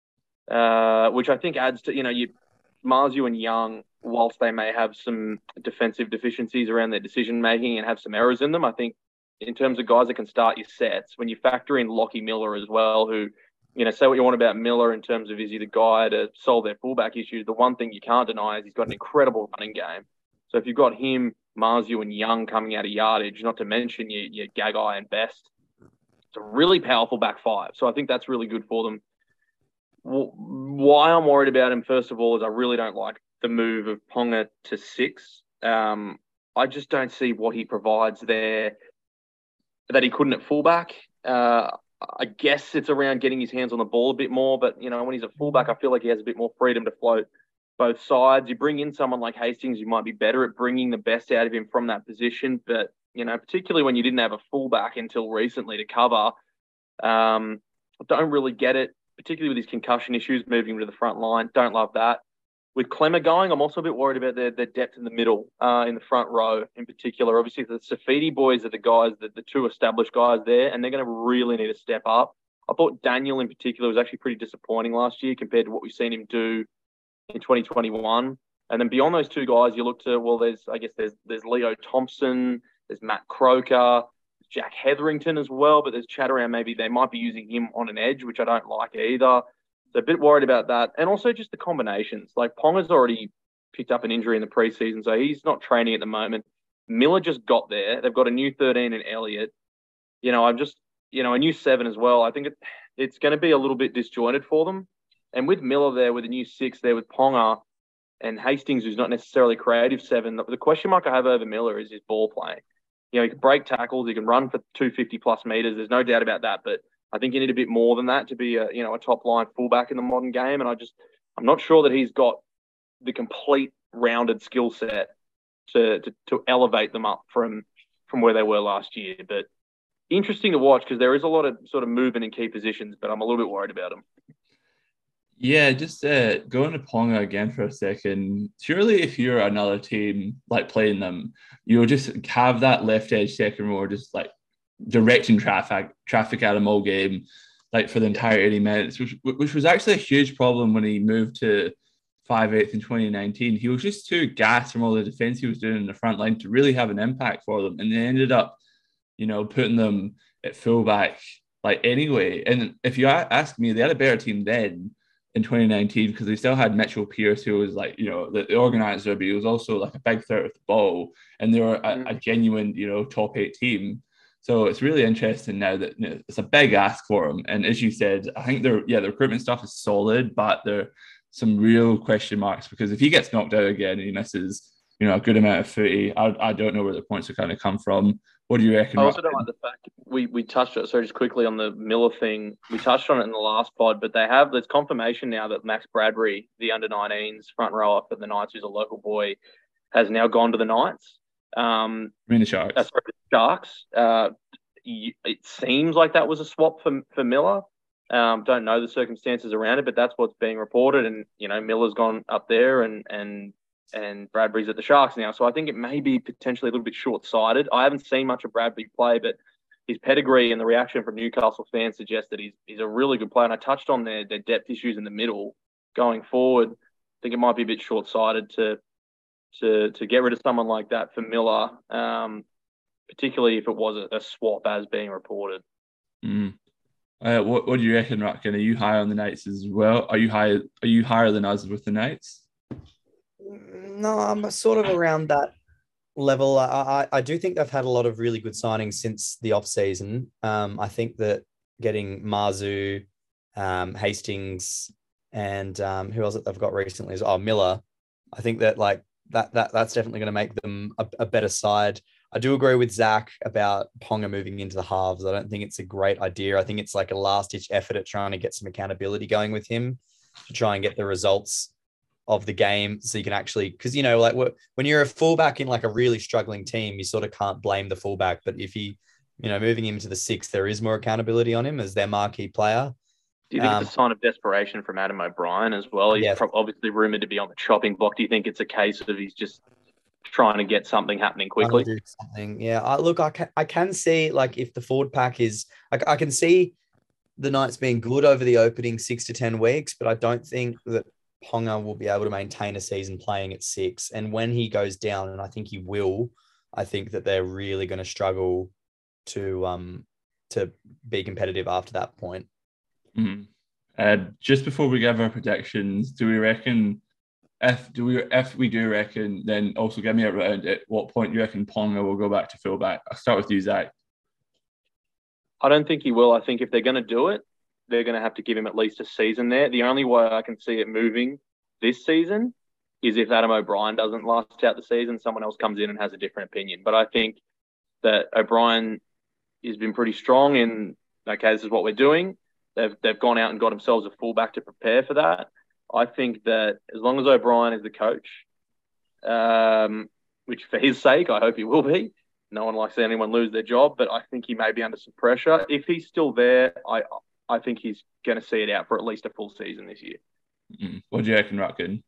uh, which I think adds to, you know, you Marzu and Young, whilst they may have some defensive deficiencies around their decision making and have some errors in them, I think in terms of guys that can start your sets, when you factor in Lockie Miller as well, who, you know, say what you want about Miller in terms of is he the guy to solve their fullback issues, the one thing you can't deny is he's got an incredible running game. So if you've got him, Marzu and Young coming out of yardage, not to mention your, your Gagai and Best, it's a really powerful back five. So I think that's really good for them. Why I'm worried about him, first of all, is I really don't like the move of Ponga to six. Um, I just don't see what he provides there that he couldn't at fullback. Uh, I guess it's around getting his hands on the ball a bit more, but, you know, when he's a fullback, I feel like he has a bit more freedom to float both sides. You bring in someone like Hastings, you might be better at bringing the best out of him from that position, but, you know, particularly when you didn't have a fullback until recently to cover, um, I don't really get it, particularly with his concussion issues, moving him to the front line. Don't love that. With Clemmer going, I'm also a bit worried about their, their depth in the middle, uh, in the front row in particular. Obviously, the Safidi boys are the guys, the, the two established guys there, and they're going to really need to step up. I thought Daniel in particular was actually pretty disappointing last year compared to what we've seen him do in twenty twenty-one. And then beyond those two guys, you look to, well, there's, I guess there's there's Leo Thompson, there's Matt Croker, Jack Hetherington as well, but there's chat around maybe they might be using him on an edge, which I don't like either. So a bit worried about that. And also just the combinations. Like Ponga's already picked up an injury in the preseason, so he's not training at the moment. Miller just got there. They've got a new thirteen in Elliott. You know, I'm just, you know, a new seven as well. I think it, it's going to be a little bit disjointed for them. And with Miller there, with a new six there with Ponga and Hastings, who's not necessarily creative seven, the question mark I have over Miller is his ball playing. You know, he can break tackles, he can run for two hundred fifty plus meters. There's no doubt about that, but I think you need a bit more than that to be a, you know, a top line fullback in the modern game. And I just, I'm not sure that he's got the complete rounded skill set to, to, to elevate them up from, from where they were last year. But interesting to watch because there is a lot of sort of movement in key positions, but I'm a little bit worried about him. Yeah, just uh, going to Ponga again for a second. Surely if you're another team like playing them, you'll just have that left edge second row just like directing traffic traffic at him all game, like for the entire eighty minutes, which which was actually a huge problem when he moved to five eighth in twenty nineteen. He was just too gassed from all the defense he was doing in the front line to really have an impact for them. And they ended up, you know, putting them at fullback like anyway. And if you ask me, they had a better team then in twenty nineteen because they still had Mitchell Pearce, who was like, you know, the, the organizer, but he was also like a big threat with the ball. And they were a, Mm. a genuine, you know, top eight team. So it's really interesting now that, you know, it's a big ask for them. And as you said, I think they're, yeah, the recruitment stuff is solid, but there are some real question marks because if he gets knocked out again and he misses, you know, a good amount of footy, I, I don't know where the points are going to come from. What do you reckon? I also don't Ryan? like the fact we, we touched it. So just quickly on the Miller thing, we touched on it in the last pod, but they have there's confirmation now that Max Bradbury, the under nineteens front rower for the Knights, who's a local boy, has now gone to the Knights. Um, I mean the Sharks. That's right, the Sharks. Uh, it seems like that was a swap for for Miller. Um, don't know the circumstances around it, but that's what's being reported. And you know, Miller's gone up there, and and and Bradbury's at the Sharks now. So I think it may be potentially a little bit short-sighted. I haven't seen much of Bradbury play, but his pedigree and the reaction from Newcastle fans suggest that he's he's a really good player. And I touched on their their depth issues in the middle going forward. I think it might be a bit short-sighted to to to get rid of someone like that for Miller, um, particularly if it was a, a swap as being reported. Mm. Uh, what what do you reckon, Ratkin? Are you high on the Knights as well? Are you high? Are you higher than us with the Knights? No, I'm sort of around that level. I, I, I do think they've had a lot of really good signings since the off season. Um, I think that getting Marzu, um, Hastings, and um, who else that they've got recently is oh Miller. I think that like that that that's definitely going to make them a, a better side. I do agree with Zach about Ponga moving into the halves. I don't think it's a great idea. I think it's like a last-ditch effort at trying to get some accountability going with him to try and get the results of the game so you can actually, because, you know, like when you're a fullback in like a really struggling team, you sort of can't blame the fullback. But if he, you know, moving him to the six, there is more accountability on him as their marquee player. Do you think Um, it's a sign of desperation from Adam O'Brien as well? He's Yeah. pro- obviously rumoured to be on the chopping block. Do you think it's a case of he's just trying to get something happening trying to quickly? do something. Yeah. I, look, I can, I can see like if the forward pack is, I, I can see the Knights being good over the opening six to ten weeks, but I don't think that Ponga will be able to maintain a season playing at six. And when he goes down, and I think he will, I think that they're really going to struggle to um to be competitive after that point. Mm-hmm. Uh, just before we give our predictions, do we reckon if do we if we do reckon, then also give me a round at what point do you reckon Ponga will go back to fullback? I'll start with you, Zach. I don't think he will. I think if they're going to do it, they're going to have to give him at least a season there. The only way I can see it moving this season is if Adam O'Brien doesn't last out the season, someone else comes in and has a different opinion. But I think that O'Brien has been pretty strong in, okay, this is what we're doing. They've they've gone out and got themselves a fullback to prepare for that. I think that as long as O'Brien is the coach, um, which for his sake, I hope he will be. No one likes anyone lose their job, but I think he may be under some pressure. If he's still there, I I think he's going to see it out for at least a full season this year. Mm-hmm. What do you reckon, Ratkin?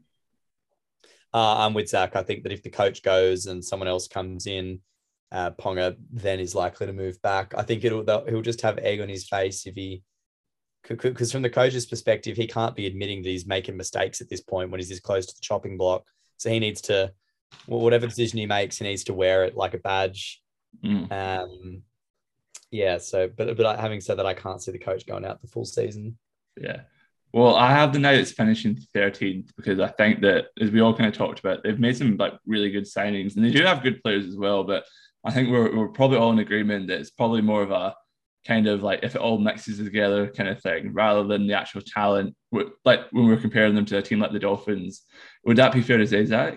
Uh, I'm with Zach. I think that if the coach goes and someone else comes in, uh, Ponga then is likely to move back. I think it'll he'll just have egg on his face if he, because from the coach's perspective, he can't be admitting that he's making mistakes at this point when he's this close to the chopping block. So he needs to, well, whatever decision he makes, he needs to wear it like a badge. Mm. Um, yeah. So, but but having said that, I can't see the coach going out the full season. Yeah. Well, I have the Knights finishing thirteenth because I think that, as we all kind of talked about, they've made some like really good signings and they do have good players as well. But I think we're we're probably all in agreement that it's probably more of a kind of like if it all mixes together kind of thing rather than the actual talent. Like when we're comparing them to a team like the Dolphins, would that be fair to say, Zach?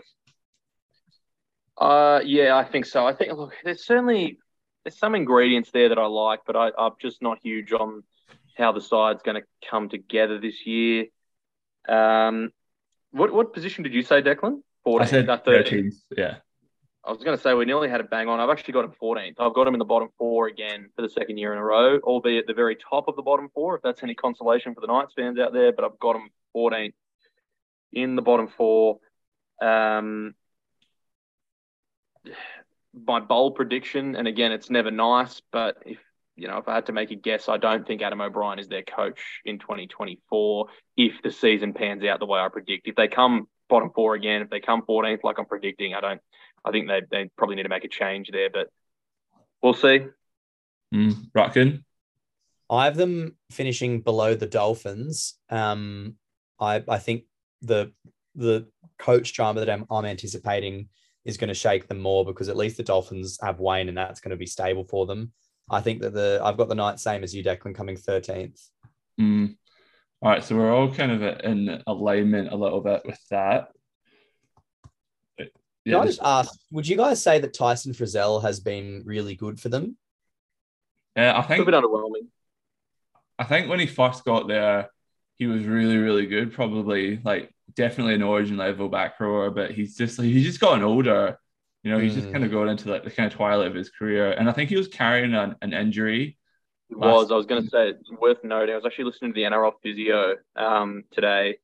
Uh, yeah, I think so. I think look, there's certainly there's some ingredients there that I like, but I, I'm just not huge on how the side's going to come together this year. Um, what what position did you say, Declan? fourteenth. I said No, thirteenth. Yeah. I was going to say we nearly had a bang on. I've actually got him fourteenth. I've got him in the bottom four again for the second year in a row, albeit the very top of the bottom four, if that's any consolation for the Knights fans out there. But I've got him fourteenth in the bottom four. Um, my bold prediction, and again, it's never nice, but if you know, if I had to make a guess, I don't think Adam O'Brien is their coach in twenty twenty-four if the season pans out the way I predict. If they come bottom four again, if they come fourteenth like I'm predicting, I don't. I think they they probably need to make a change there, but we'll see. Mm, Rutkin? I have them finishing below the Dolphins. Um, I I think the the coach drama that I'm, I'm anticipating is going to shake them more because at least the Dolphins have Wayne and that's going to be stable for them. I think that the I've got the Knights same as you, Declan, coming thirteenth. Mm. All right, so we're all kind of in alignment a little bit with that. Yeah, Yeah, Can I just, just ask, would you guys say that Tyson Frizzell has been really good for them? yeah, I A think bit underwhelming. I think when he first got there, he was really, really good. Probably like definitely an origin level back rower, but he's just he's just gotten older. You know, he's just Mm. kind of going into like the kind of twilight of his career. And I think he was carrying an, an injury. It last was. I was going to say it's worth noting. I was actually listening to the N R L physio um, today,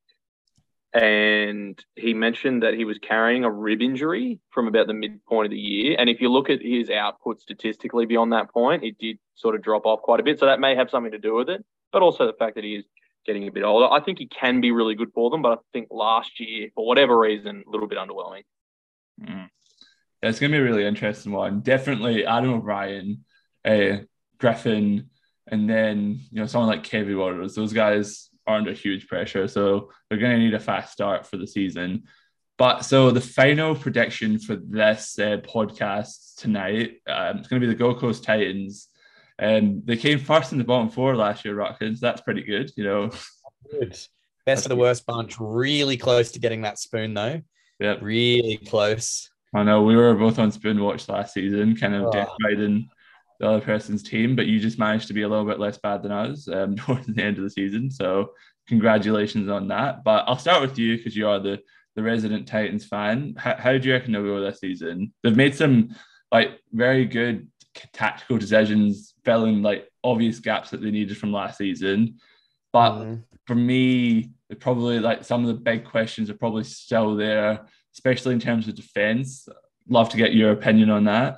and he mentioned that he was carrying a rib injury from about the midpoint of the year. And if you look at his output statistically beyond that point, it did sort of drop off quite a bit. So that may have something to do with it, but also the fact that he is getting a bit older. I think he can be really good for them, but I think last year, for whatever reason, a little bit underwhelming. Mm. Yeah, it's going to be a really interesting one. Definitely Adam O'Brien, uh, Griffin, and then you know someone like Kevin Waters. Those guys are under huge pressure, so they're going to need a fast start for the season. But so the final prediction for this uh, podcast tonight, um, it's going to be the Gold Coast Titans. Um, they came first in the bottom four last year, Rockins. That's pretty good, you know. Good. Best of the worst bunch. Really close to getting that spoon, though. Yeah, Really close. I know we were both on Spoon Watch last season, kind of Oh. death riding the other person's team, but you just managed to be a little bit less bad than us um, towards the end of the season. So congratulations on that. But I'll start with you because you are the, the resident Titans fan. How, how do you reckon they'll go this season? They've made some like very good tactical decisions, filling like obvious gaps that they needed from last season. But Mm. for me, they're probably like some of the big questions are probably still there, especially in terms of defense. Love to get your opinion on that.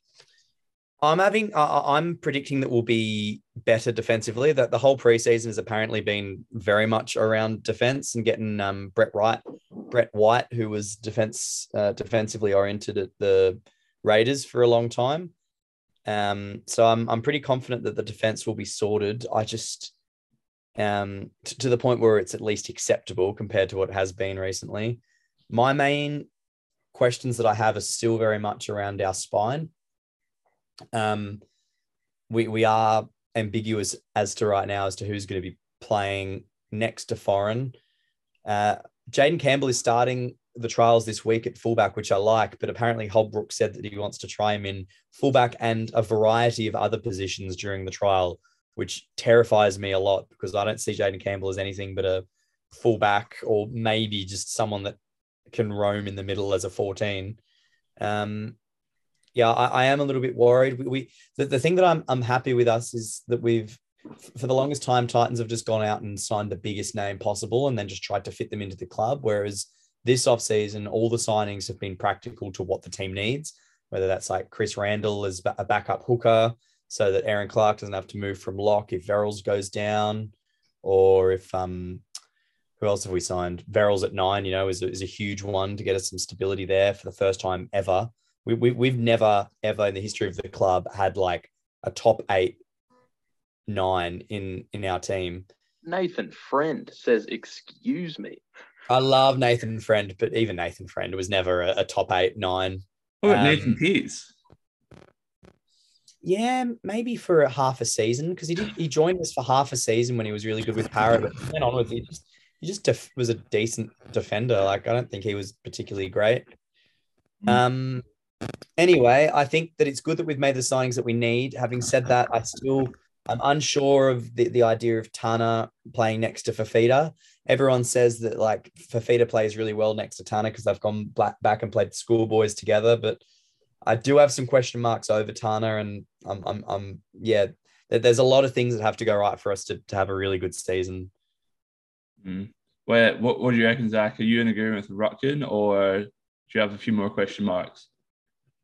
I'm having, uh, I'm predicting that we'll be better defensively. That the whole preseason has apparently been very much around defense and getting um, Brett Wright, Brett White, who was defense uh, defensively oriented at the Raiders for a long time. Um, so I'm I'm pretty confident that the defense will be sorted. I just um, t- to the point where it's at least acceptable compared to what it has been recently. My main questions that I have are still very much around our spine. Um, we we are ambiguous as to right now as to who's going to be playing next to Foreign. Uh, Jaden Campbell is starting the trials this week at fullback, which I like, but apparently Holbrook said that he wants to try him in fullback and a variety of other positions during the trial, which terrifies me a lot because I don't see Jaden Campbell as anything but a fullback or maybe just someone that can roam in the middle as a fourteen. Um, yeah, I, I am a little bit worried. We, we the, the thing that I'm I'm happy with us is that we've for the longest time Titans have just gone out and signed the biggest name possible and then just tried to fit them into the club. Whereas this offseason, all the signings have been practical to what the team needs, whether that's like Chris Randall as a backup hooker so that Aaron Clark doesn't have to move from lock if Verrills goes down, or if um who else have we signed? Verrills at nine, you know, is a, is a huge one to get us some stability there for the first time ever. We, we, we've never, ever in the history of the club had like a top eight nine in, in our team. Nathan Friend says, excuse me. I love Nathan Friend, but even Nathan Friend was never a, a top eight nine. What about Um, Nathan Pease? Yeah, maybe for a half a season because he did. He joined us for half a season when he was really good with Para, but then onwards he just he just def- was a decent defender. Like I don't think he was particularly great. Mm. Um. Anyway, I think that it's good that we've made the signings that we need. Having said that, I still I'm unsure of the, the idea of Tana playing next to Fafita. Everyone says that like Fafita plays really well next to Tana because they've gone back, back and played schoolboys together. But I do have some question marks over Tana, and I'm, I'm, I'm yeah, there's a lot of things that have to go right for us to, to have a really good season. Mm. Well, what, what do you reckon, Zach? Are you in agreement with Rutkin, or do you have a few more question marks?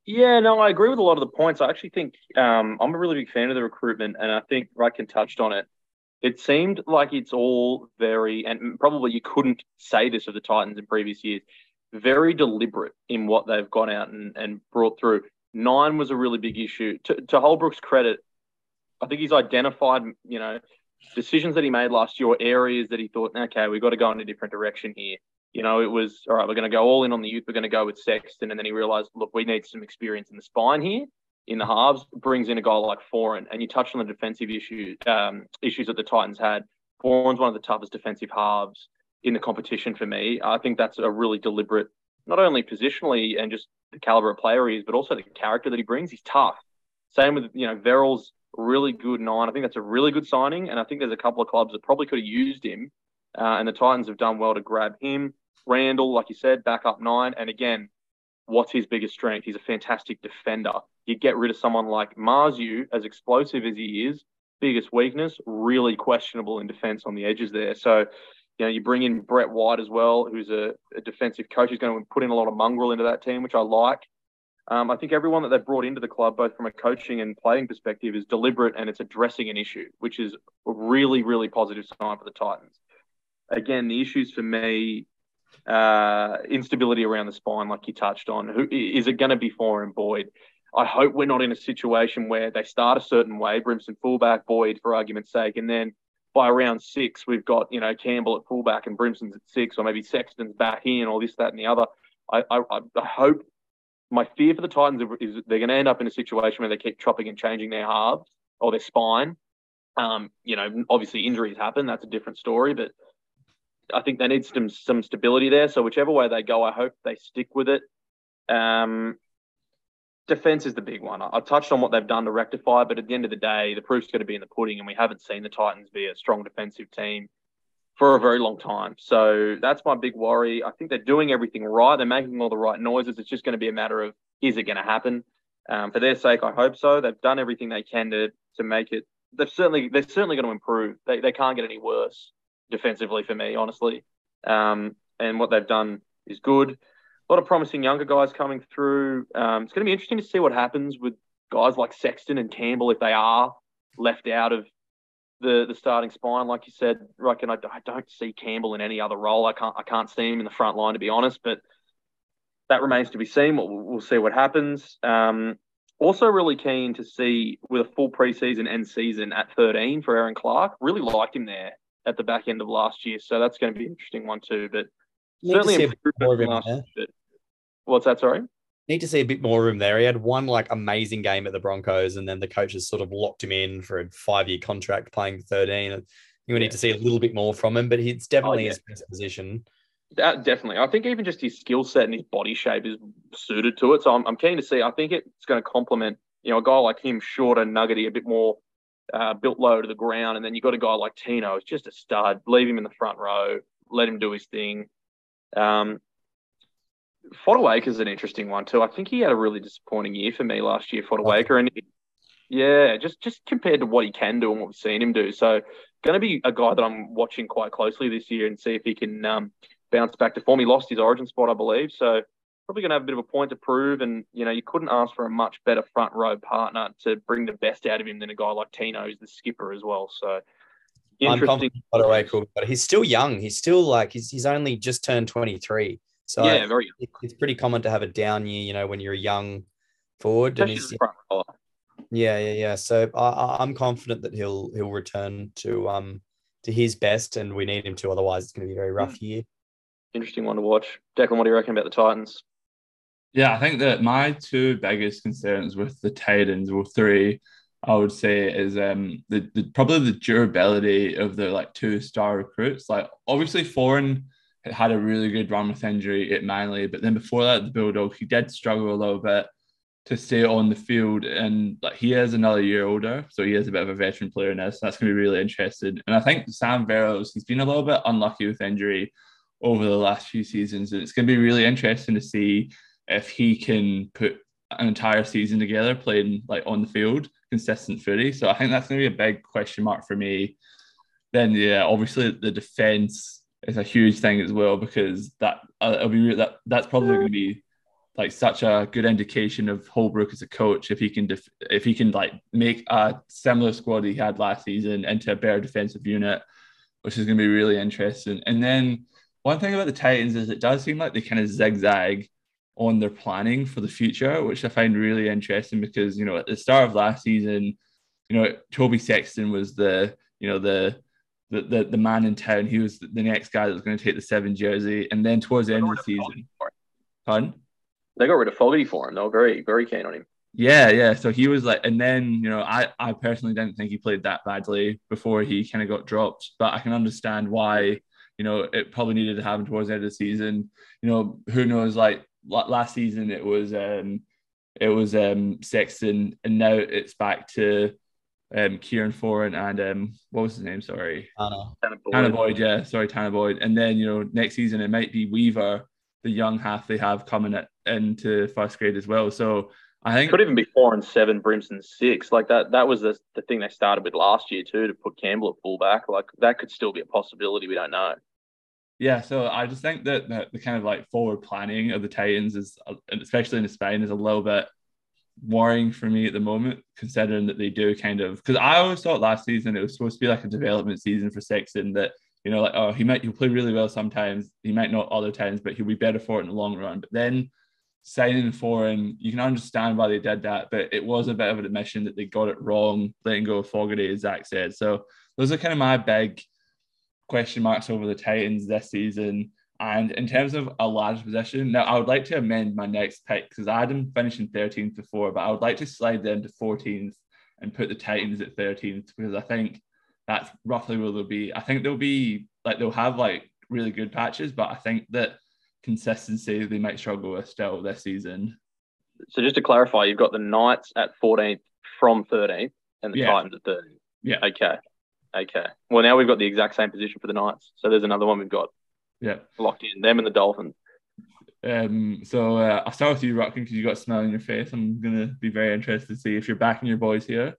Yeah, no, I agree with a lot of the points. I actually think um, I'm a really big fan of the recruitment, and I think Rudkin touched on it. It seemed like it's all very, and probably you couldn't say this of the Titans in previous years, very deliberate in what they've gone out and, and brought through. Nine was a really big issue. To, to Holbrook's credit, I think he's identified, you know, decisions that he made last year, or areas that he thought, okay, we've got to go in a different direction here. You know, it was, all right, we're going to go all in on the youth. We're going to go with Sexton. And then he realized, look, we need some experience in the spine here. In the halves, brings in a guy like Foran. And you touched on the defensive issue, um, issues that the Titans had. Foran's one of the toughest defensive halves in the competition for me. I think that's a really deliberate, not only positionally and just the caliber of player he is, but also the character that he brings. He's tough. Same with, you know, Verrills, really good nine. I think that's a really good signing. And I think there's a couple of clubs that probably could have used him. Uh, and the Titans have done well to grab him. Randall, like you said, back up nine. And again, what's his biggest strength? He's a fantastic defender. You get rid of someone like Marzu, as explosive as he is, biggest weakness, really questionable in defense on the edges there. So, you know, you bring in Brett White as well, who's a, a defensive coach. He's going to put in a lot of mongrel into that team, which I like. Um, I think everyone that they've brought into the club, both from a coaching and playing perspective, is deliberate, and it's addressing an issue, which is a really, really positive sign for the Titans. Again, the issues for me, uh, instability around the spine, like you touched on. Who is it going to be Foran Boyd? I hope we're not in a situation where they start a certain way, Brimson fullback, Boyd for argument's sake, and then by round six we've got, you know, Campbell at fullback and Brimson's at six, or maybe Sexton's back in, or this, that, and the other. I, I, I hope. My fear for the Titans is they're going to end up in a situation where they keep chopping and changing their halves or their spine. Um, you know, obviously injuries happen. That's a different story, but I think they need some some stability there. So whichever way they go, I hope they stick with it. Um, defense is the big one. I, I touched on what they've done to rectify, but at the end of the day, the proof's going to be in the pudding, and we haven't seen the Titans be a strong defensive team for a very long time. So that's my big worry. I think they're doing everything right. They're making all the right noises. It's just going to be a matter of, is it going to happen? Um, for their sake, I hope so. They've done everything they can to to make it. They've certainly they're certainly going to improve. They they can't get any worse defensively for me, honestly. Um, and what they've done is good. A lot of promising younger guys coming through. Um, it's going to be interesting to see what happens with guys like Sexton and Campbell if they are left out of the the starting spine. Like you said, Reckon I, I don't see Campbell in any other role. I can't I can't see him in the front line, to be honest, but that remains to be seen. We'll, we'll see what happens. Um, also really keen to see with a full preseason and season at thirteen for Aaron Clark. Really liked him there at the back end of last year, so that's going to be an interesting one too. But Need certainly to see a bit more of him last there. year. What's that, sorry? Need to see a bit more of him there. He had one like amazing game at the Broncos, and then the coaches sort of locked him in for a five-year contract playing thirteen. I think we need Yeah. to see a little bit more from him, but it's definitely Oh, yeah. his best position. That, definitely. I think even just his skill set and his body shape is suited to it. So I'm, I'm keen to see. I think it's going to complement, you know, a guy like him, shorter, nuggety, a bit more uh, built low to the ground. And then you've got a guy like Tino, who's just a stud. Leave him in the front row. Let him do his thing. Um, Fodawaker is an interesting one too. I think he had a really disappointing year for me last year, Fodawaker. And yeah, just, just compared to what he can do and what we've seen him do. So going to be a guy that I'm watching quite closely this year and see if he can um, bounce back to form. He lost his origin spot, I believe. So probably going to have a bit of a point to prove. And, you know, you couldn't ask for a much better front row partner to bring the best out of him than a guy like Tino, who's the skipper as well. So I'm interesting. confident Fodawaker, but he's still young. He's still like, he's, he's only just turned twenty-three. So yeah, very it, it's pretty common to have a down year, you know, when you're a young forward. And he's, front row. yeah, yeah, yeah. So I, I'm confident that he'll he'll return to um to his best, and we need him to. Otherwise, it's going to be a very rough year. Interesting one to watch. Declan, what do you reckon about the Titans? Yeah, I think that my two biggest concerns with the Titans, or three, I would say, is um the, the probably the durability of the like two star recruits. Like obviously, Foran had a really good run with injury at Manly, but then before that, the Bulldogs, he did struggle a little bit to stay on the field, and like he is another year older, so he is a bit of a veteran player now, so that's going to be really interesting. And I think Sam Verrills, he's been a little bit unlucky with injury over the last few seasons, and it's going to be really interesting to see if he can put an entire season together playing like on the field, consistent footy. So I think that's going to be a big question mark for me. Then yeah, obviously the defense is a huge thing as well, because that uh, it'll be that that's probably going to be like such a good indication of Holbrook as a coach if he can def- if he can like make a similar squad he had last season into a better defensive unit, which is going to be really interesting. And then one thing about the Titans is it does seem like they kind of zigzag on their planning for the future, which I find really interesting because, you know, at the start of last season, you know, Toby Sexton was the, you know, the the the, the man in town. He was the next guy that was going to take the seven jersey. And then towards the end of the season, pardon? They got rid of Fogarty for him. They were very, very keen on him. Yeah, yeah. So he was like, and then, you know, I, I personally didn't think he played that badly before he kind of got dropped, but I can understand why, you know, it probably needed to happen towards the end of the season. You know, who knows, like last season it was, um, it was um, Sexton, and now it's back to um, Kieran Foran and um, what was his name? Sorry. Tanner. Tanner Boyd. Tanner Boyd, yeah. Sorry, Tanner Boyd. And then, you know, next season it might be Weaver, the young half they have coming at, into first grade as well. So I think it could even be four and seven, Brimson six. Like that, that was the, the thing they started with last year too, to put Campbell at fullback. Like that could still be a possibility. We don't know. Yeah, so I just think that the, the kind of like forward planning of the Titans is, especially in the spine, is a little bit worrying for me at the moment, considering that they do kind of, because I always thought last season it was supposed to be like a development season for Sexton, that, you know, like, oh, he might, he'll play really well sometimes, he might not other times, but he'll be better for it in the long run. But then signing Foran, you can understand why they did that, but it was a bit of an admission that they got it wrong, letting go of Fogarty, as Zach said. So those are kind of my big question marks over the Titans this season. And in terms of a large position, now I would like to amend my next pick because I had them finishing thirteenth before, but I would like to slide them to fourteenth and put the Titans at thirteenth because I think that's roughly where they'll be. I think they'll be like, they'll have like really good patches, but I think that consistency they might struggle with still this season. So just to clarify, you've got the Knights at fourteenth from thirteenth and the yeah. Titans at thirteenth. Yeah. Okay. Okay. Well, now we've got the exact same position for the Knights. So there's another one we've got yeah. locked in, them and the Dolphins. Um, so uh, I'll start with you, Rucken, because you got a smile on your face. I'm going to be very interested to see if you're backing your boys here.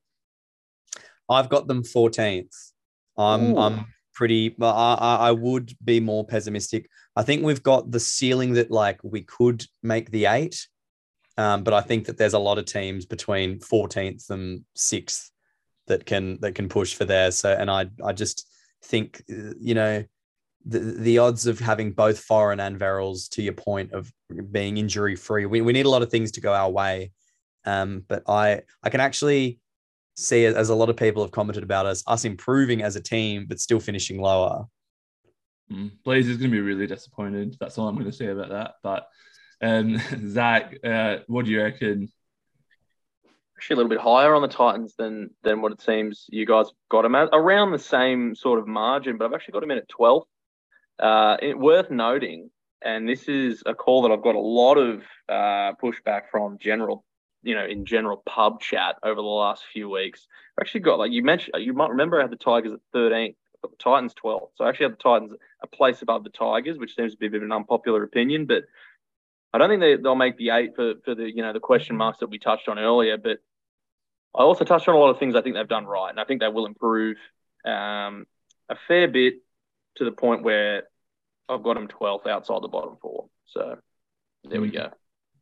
I've got them fourteenth. I'm, I'm pretty, but I, I would be more pessimistic. I think we've got the ceiling that like we could make the eight, um, but I think that there's a lot of teams between fourteenth and sixth that can that can push for there. So, and I I just think, you know, the the odds of having both Foran and Verrills, to your point of being injury free, we we need a lot of things to go our way. Um, but I I can actually see, as a lot of people have commented about us, us improving as a team, but still finishing lower. Mm. Blaze is going to be really disappointed. That's all I'm going to say about that. But um, Zach, uh, what do you reckon? Actually, a little bit higher on the Titans than than what it seems you guys got them at. Around the same sort of margin, but I've actually got them in at twelfth. Uh, it, worth noting, and this is a call that I've got a lot of uh, pushback from general, you know, in general pub chat over the last few weeks. I've actually got, like you mentioned, you might remember I had the Tigers at thirteenth, but the Titans twelfth. So I actually have the Titans a place above the Tigers, which seems to be a bit of an unpopular opinion, but I don't think they, they'll make the eight for, for the, you know, the question marks that we touched on earlier. But I also touched on a lot of things I think they've done right, and I think they will improve um, a fair bit to the point where I've got them twelfth outside the bottom four. So there we go.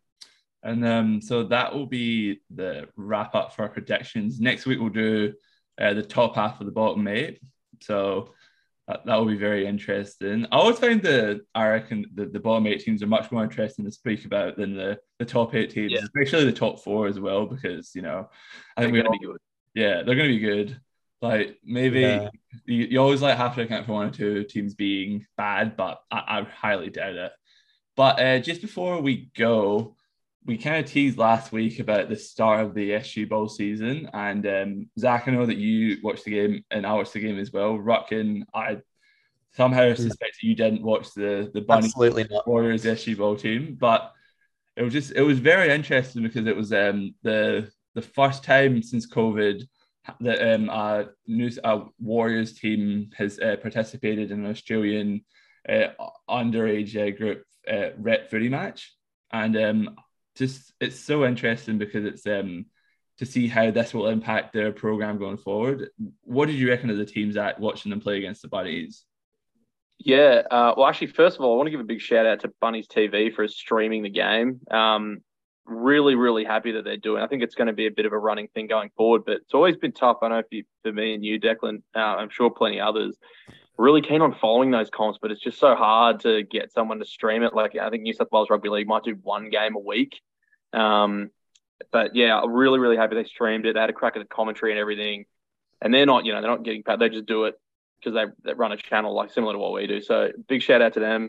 And um, so that will be the wrap up for our predictions. Next week we'll do uh, the top half of the bottom eight. So that, that will be very interesting. I always find the I reckon the, the bottom eight teams are much more interesting to speak about than the, the top eight teams, yeah. Especially the top four as well, because, you know, I think they're going to be good. Yeah, they're going to be good. Like maybe yeah. you, you always like have to account for one or two teams being bad, but I, I highly doubt it. But uh, just before we go, we kind of teased last week about the start of the S G Bowl season, and um, Zach, I know that you watched the game, and I watched the game as well. Rucken, I somehow suspect you didn't watch the the Bunny Absolutely not. Warriors S G Bowl team, but it was just it was very interesting because it was um the the first time since COVID that um a new a Warriors team has uh, participated in an Australian uh, underage uh, group uh, rep footy match, and um. Just it's so interesting because it's um to see how this will impact their program going forward. What did you reckon of the teams at watching them play against the Bunnies? Yeah. Uh, well, actually, first of all, I want to give a big shout out to Bunnies T V for streaming the game. Um, really, really happy that they're doing. I think it's going to be a bit of a running thing going forward, but it's always been tough. I know for, for me and you, Declan, uh, I'm sure plenty others, really keen on following those comps, but it's just so hard to get someone to stream it. Like I think New South Wales Rugby League might do one game a week. Um, but yeah, I'm really, really happy they streamed it. They had a crack at the commentary and everything. And they're not, you know, they're not getting paid. They just do it because they, they run a channel like similar to what we do. So big shout out to them.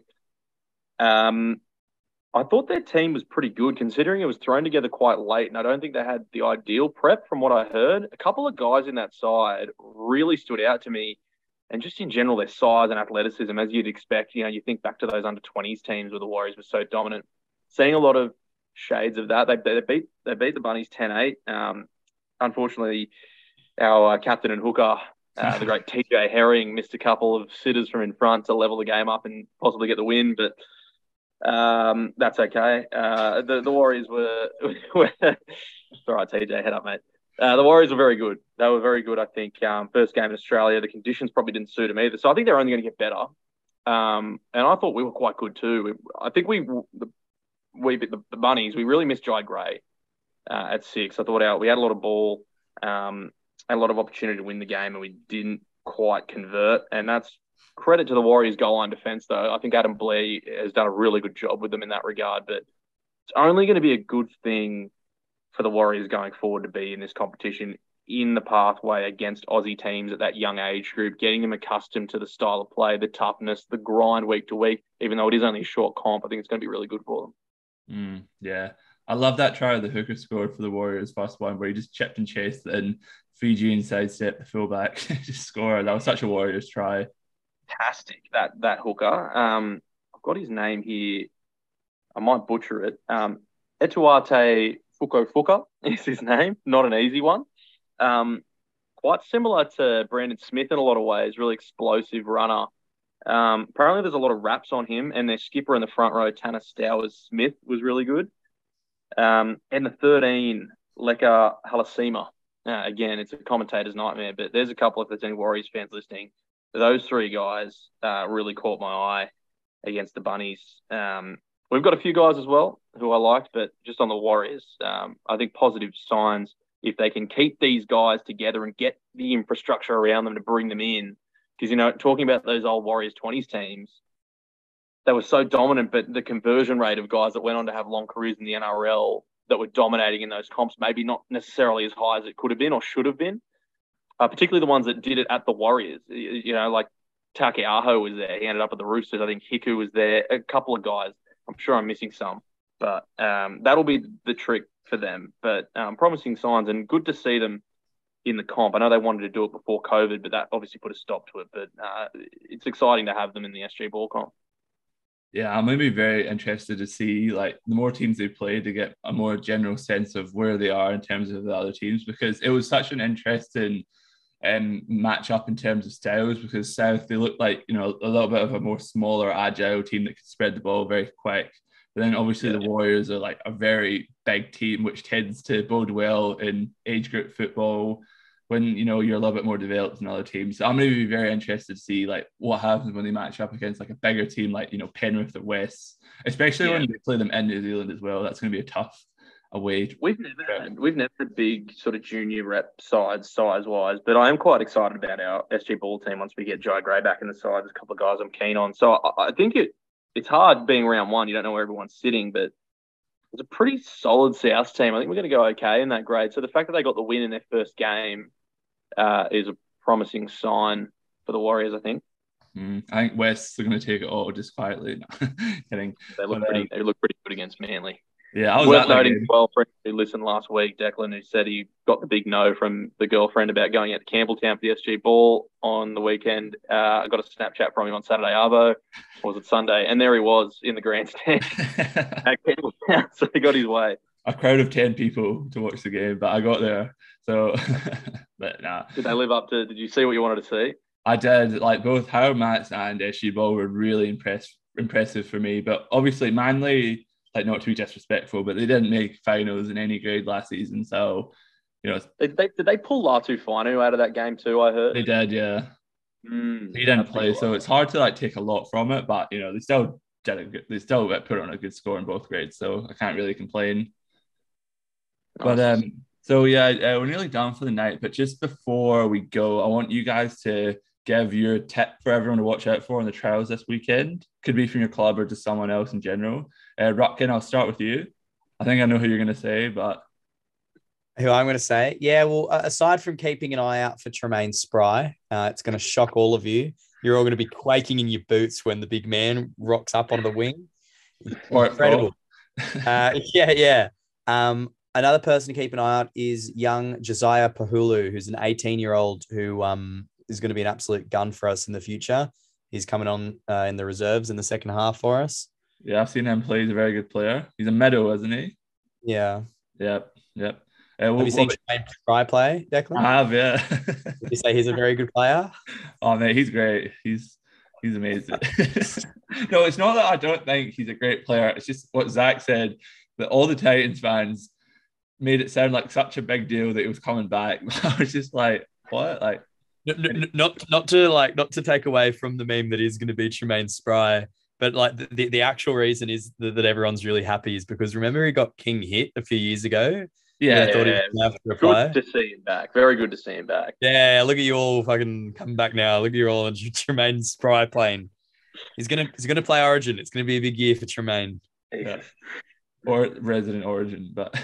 Um, I thought their team was pretty good considering it was thrown together quite late. And I don't think they had the ideal prep from what I heard. A couple of guys in that side really stood out to me. And just in general, their size and athleticism, as you'd expect, you know, you think back to those under twenties teams where the Warriors were so dominant. Seeing a lot of shades of that. They, they beat they beat the Bunnies ten eight. Um, unfortunately, our uh, captain and hooker, uh, the great T J Herring, missed a couple of sitters from in front to level the game up and possibly get the win, but um, that's okay. Uh, the, the Warriors were, were all right, T J, head up, mate. Uh, the Warriors were very good. They were very good, I think. Um, first game in Australia, the conditions probably didn't suit them either. So I think they're only going to get better. Um, and I thought we were quite good too. We, I think we, the, we the, the Bunnies, we really missed Jai Gray uh, at six. I thought our, we had a lot of ball, um, a lot of opportunity to win the game, and we didn't quite convert. And that's credit to the Warriors' goal line defense, though. I think Adam Blee has done a really good job with them in that regard. But it's only going to be a good thing for the Warriors going forward to be in this competition in the pathway against Aussie teams at that young age group, getting them accustomed to the style of play, the toughness, the grind week to week, even though it is only a short comp. I think it's going to be really good for them. Mm, yeah. I love that try the hooker scored for the Warriors first one where he just chipped and chased and Fijian sidestep the fullback just score. That was such a Warriors try. Fantastic, that that hooker. Um, I've got his name here. I might butcher it. Um, Etuate Fuko Fuka is his name. Not an easy one. Um, quite similar to Brandon Smith in a lot of ways. Really explosive runner. Um, apparently there's a lot of raps on him, and their skipper in the front row, Tanner Stowers Smith, was really good. Um, and the thirteen, Leka Halasima. Uh, again, it's a commentator's nightmare, but there's a couple, if there's any Warriors fans listening, those three guys uh, really caught my eye against the Bunnies. Um, we've got a few guys as well who I liked, but just on the Warriors, um, I think positive signs if they can keep these guys together and get the infrastructure around them to bring them in. Because, you know, talking about those old Warriors twenties teams, they were so dominant, but the conversion rate of guys that went on to have long careers in the N R L that were dominating in those comps, maybe not necessarily as high as it could have been or should have been, uh, particularly the ones that did it at the Warriors. You know, like Take Aho was there. He ended up at the Roosters. I think Hiku was there. A couple of guys. I'm sure I'm missing some. But um, that'll be the trick for them. But um, promising signs and good to see them in the comp. I know they wanted to do it before COVID, but that obviously put a stop to it. But uh, it's exciting to have them in the S G Ball comp. Yeah, I'm going to be very interested to see like the more teams they play to get a more general sense of where they are in terms of the other teams, because it was such an interesting um, match up in terms of styles, because South, they look like, you know, a little bit of a more smaller, agile team that can spread the ball very quick. But then obviously yeah. the Warriors are like a very big team, which tends to bode well in age group football when, you know, you're a little bit more developed than other teams. So I'm going to be very interested to see like what happens when they match up against like a bigger team like, you know, Penrith or West, especially yeah. when they play them in New Zealand as well. That's going to be a tough away. We've never had, we've never had big sort of junior rep sides size wise, but I am quite excited about our S G Ball team once we get Jai Gray back in the side. There's a couple of guys I'm keen on. So I, I think it it's hard being round one. You don't know where everyone's sitting, but it's a pretty solid South team. I think we're going to go okay in that grade. So the fact that they got the win in their first game uh, is a promising sign for the Warriors, I think. Mm, I think West are going to take it all just quietly. Kidding. They look but, pretty. Um, They look pretty good against Manly. Yeah, I was worth at that noting game. as well, for who listened last week, Declan, who said he got the big no from the girlfriend about going out to Campbelltown for the S G Ball on the weekend. Uh, I got a Snapchat from him on Saturday Arvo, or was it Sunday? And there he was in the grandstand at Campbelltown, so he got his way. A crowd of ten people to watch the game, but I got there. So, but nah. Did they live up to? Did you see what you wanted to see? I did. Like both Howard Mats and S G Ball were really impress- impressive for me. But obviously, Manly, like not to be disrespectful, but they didn't make finals in any grade last season. So, you know, Did they, did they pull Latu Fainu out of that game too? I heard they did. Yeah. Mm, He didn't that's play, big so one. it's hard to like take a lot from it. But you know, they still did a good, they still put on a good score in both grades, so I can't really complain. But Nice. um, so yeah, uh, we're nearly done for the night. But just before we go, I want you guys to give your tip for everyone to watch out for in the trials this weekend. Could be from your club or just someone else in general. Uh, Rutkin, I'll start with you. I think I know who you're going to say, but Who I'm going to say? Yeah, well, uh, aside from keeping an eye out for Tremaine Spry, uh, it's going to shock all of you. You're all going to be quaking in your boots when the big man rocks up onto the wing. Incredible. uh, yeah, yeah. Um, another person to keep an eye out is young Josiah Pahulu, who's an eighteen-year-old who um, is going to be an absolute gun for us in the future. He's coming on uh, in the reserves in the second half for us. Yeah, I've seen him play. He's a very good player. He's a meadow, isn't he? Yeah. Yep, yep. Uh, have what, you seen what, Tremaine Spry play, Declan? I have, yeah. Would you say he's a very good player? Oh, mate, he's great. He's he's amazing. No, it's not that I don't think he's a great player. It's just what Zach said, that all the Titans fans made it sound like such a big deal that he was coming back. I was just like, what? Like, No, no, not not to like not to take away from the meme that is going to be Tremaine Spry, but like the, the, the actual reason is that, that everyone's really happy is because remember he got King hit a few years ago. yeah, I thought he Yeah, was have to reply. good to see him back. Very good to see him back. Yeah, look at you all fucking coming back now. Look at you all and Tremaine Spry playing. He's gonna he's gonna play Origin. It's gonna be a big year for Tremaine. yeah. Or resident Origin, but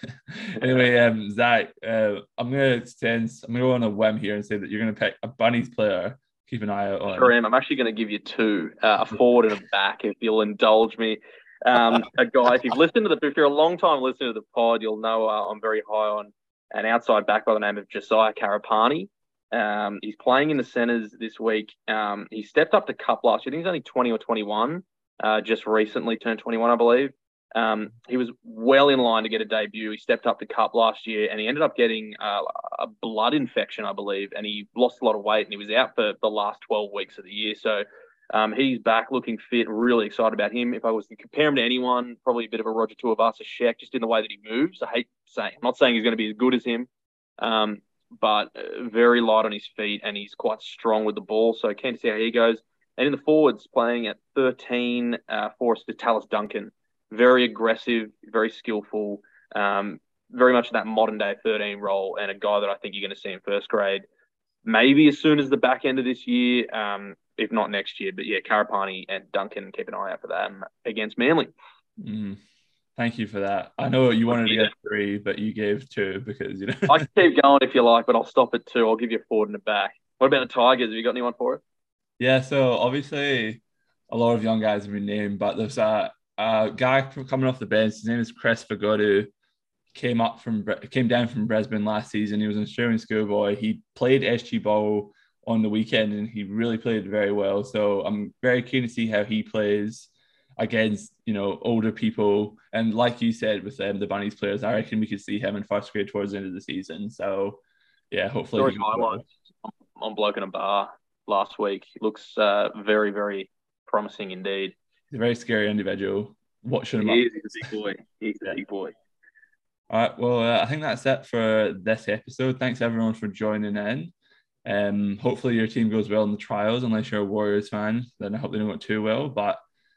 anyway, um, Zach, uh, I'm gonna send, I'm gonna go on a whim here and say that you're gonna pick a Bunnies player. Keep an eye out on. Sure am. I'm actually going to give you two, uh, a forward and a back, if you'll indulge me. Um, a guy, if you've listened to the, if you're a long time listener to the pod, you'll know uh, I'm very high on an outside back by the name of Josiah Karapani. Um, he's playing in the centres this week. Um, he stepped up to cup last year. I think he's only twenty or twenty-one. Uh, just recently turned twenty-one, I believe. Um, he was well in line to get a debut. He stepped up to cup last year and he ended up getting uh, a blood infection, I believe, and he lost a lot of weight and he was out for the last twelve weeks of the year. So um, he's back looking fit, really excited about him. If I was to compare him to anyone, probably a bit of a Roger Tuivasa-Sheck, just in the way that he moves. I hate saying, I'm not saying he's going to be as good as him, um, but very light on his feet and he's quite strong with the ball. So keen to see how he goes. And in the forwards, playing at thirteen uh, for us, is Tallis Duncan. Very aggressive, very skillful, um, very much that modern day thirteen role, and a guy that I think you're going to see in first grade, maybe as soon as the back end of this year, um, if not next year. But yeah, Karapani and Duncan, keep an eye out for them against Manly. Mm, thank you for that. I know you wanted to get three, but you gave two because you know. I can keep going if you like, but I'll stop at two. I'll give you a forward and a back. What about the Tigers? Have you got anyone for it? Yeah, so obviously a lot of young guys have been named, but there's a Uh, guy coming off the bench. His name is Chris Fagodu. Came up from came down from Brisbane last season. He was an Australian schoolboy. He played S G ball on the weekend, and he really played very well. So I'm very keen to see how he plays against you know older people. And like you said with um, the Bunnies players, I reckon we could see him in first grade towards the end of the season. So yeah, hopefully. Story highlights well. on Bloke in a Bar last week. He looks uh, very very promising indeed. He's a very scary individual. Watching him he up. Is, he's a big boy. He's a yeah. big boy. All right. Well, uh, I think that's it for this episode. Thanks everyone for joining in. Um, hopefully your team goes well in the trials. Unless you're a Warriors fan, then I hope they don't go too well. But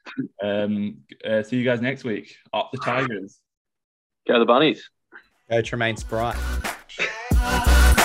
um, uh, see you guys next week. Up the Tigers. Go the Bunnies. Go Tremaine Spry.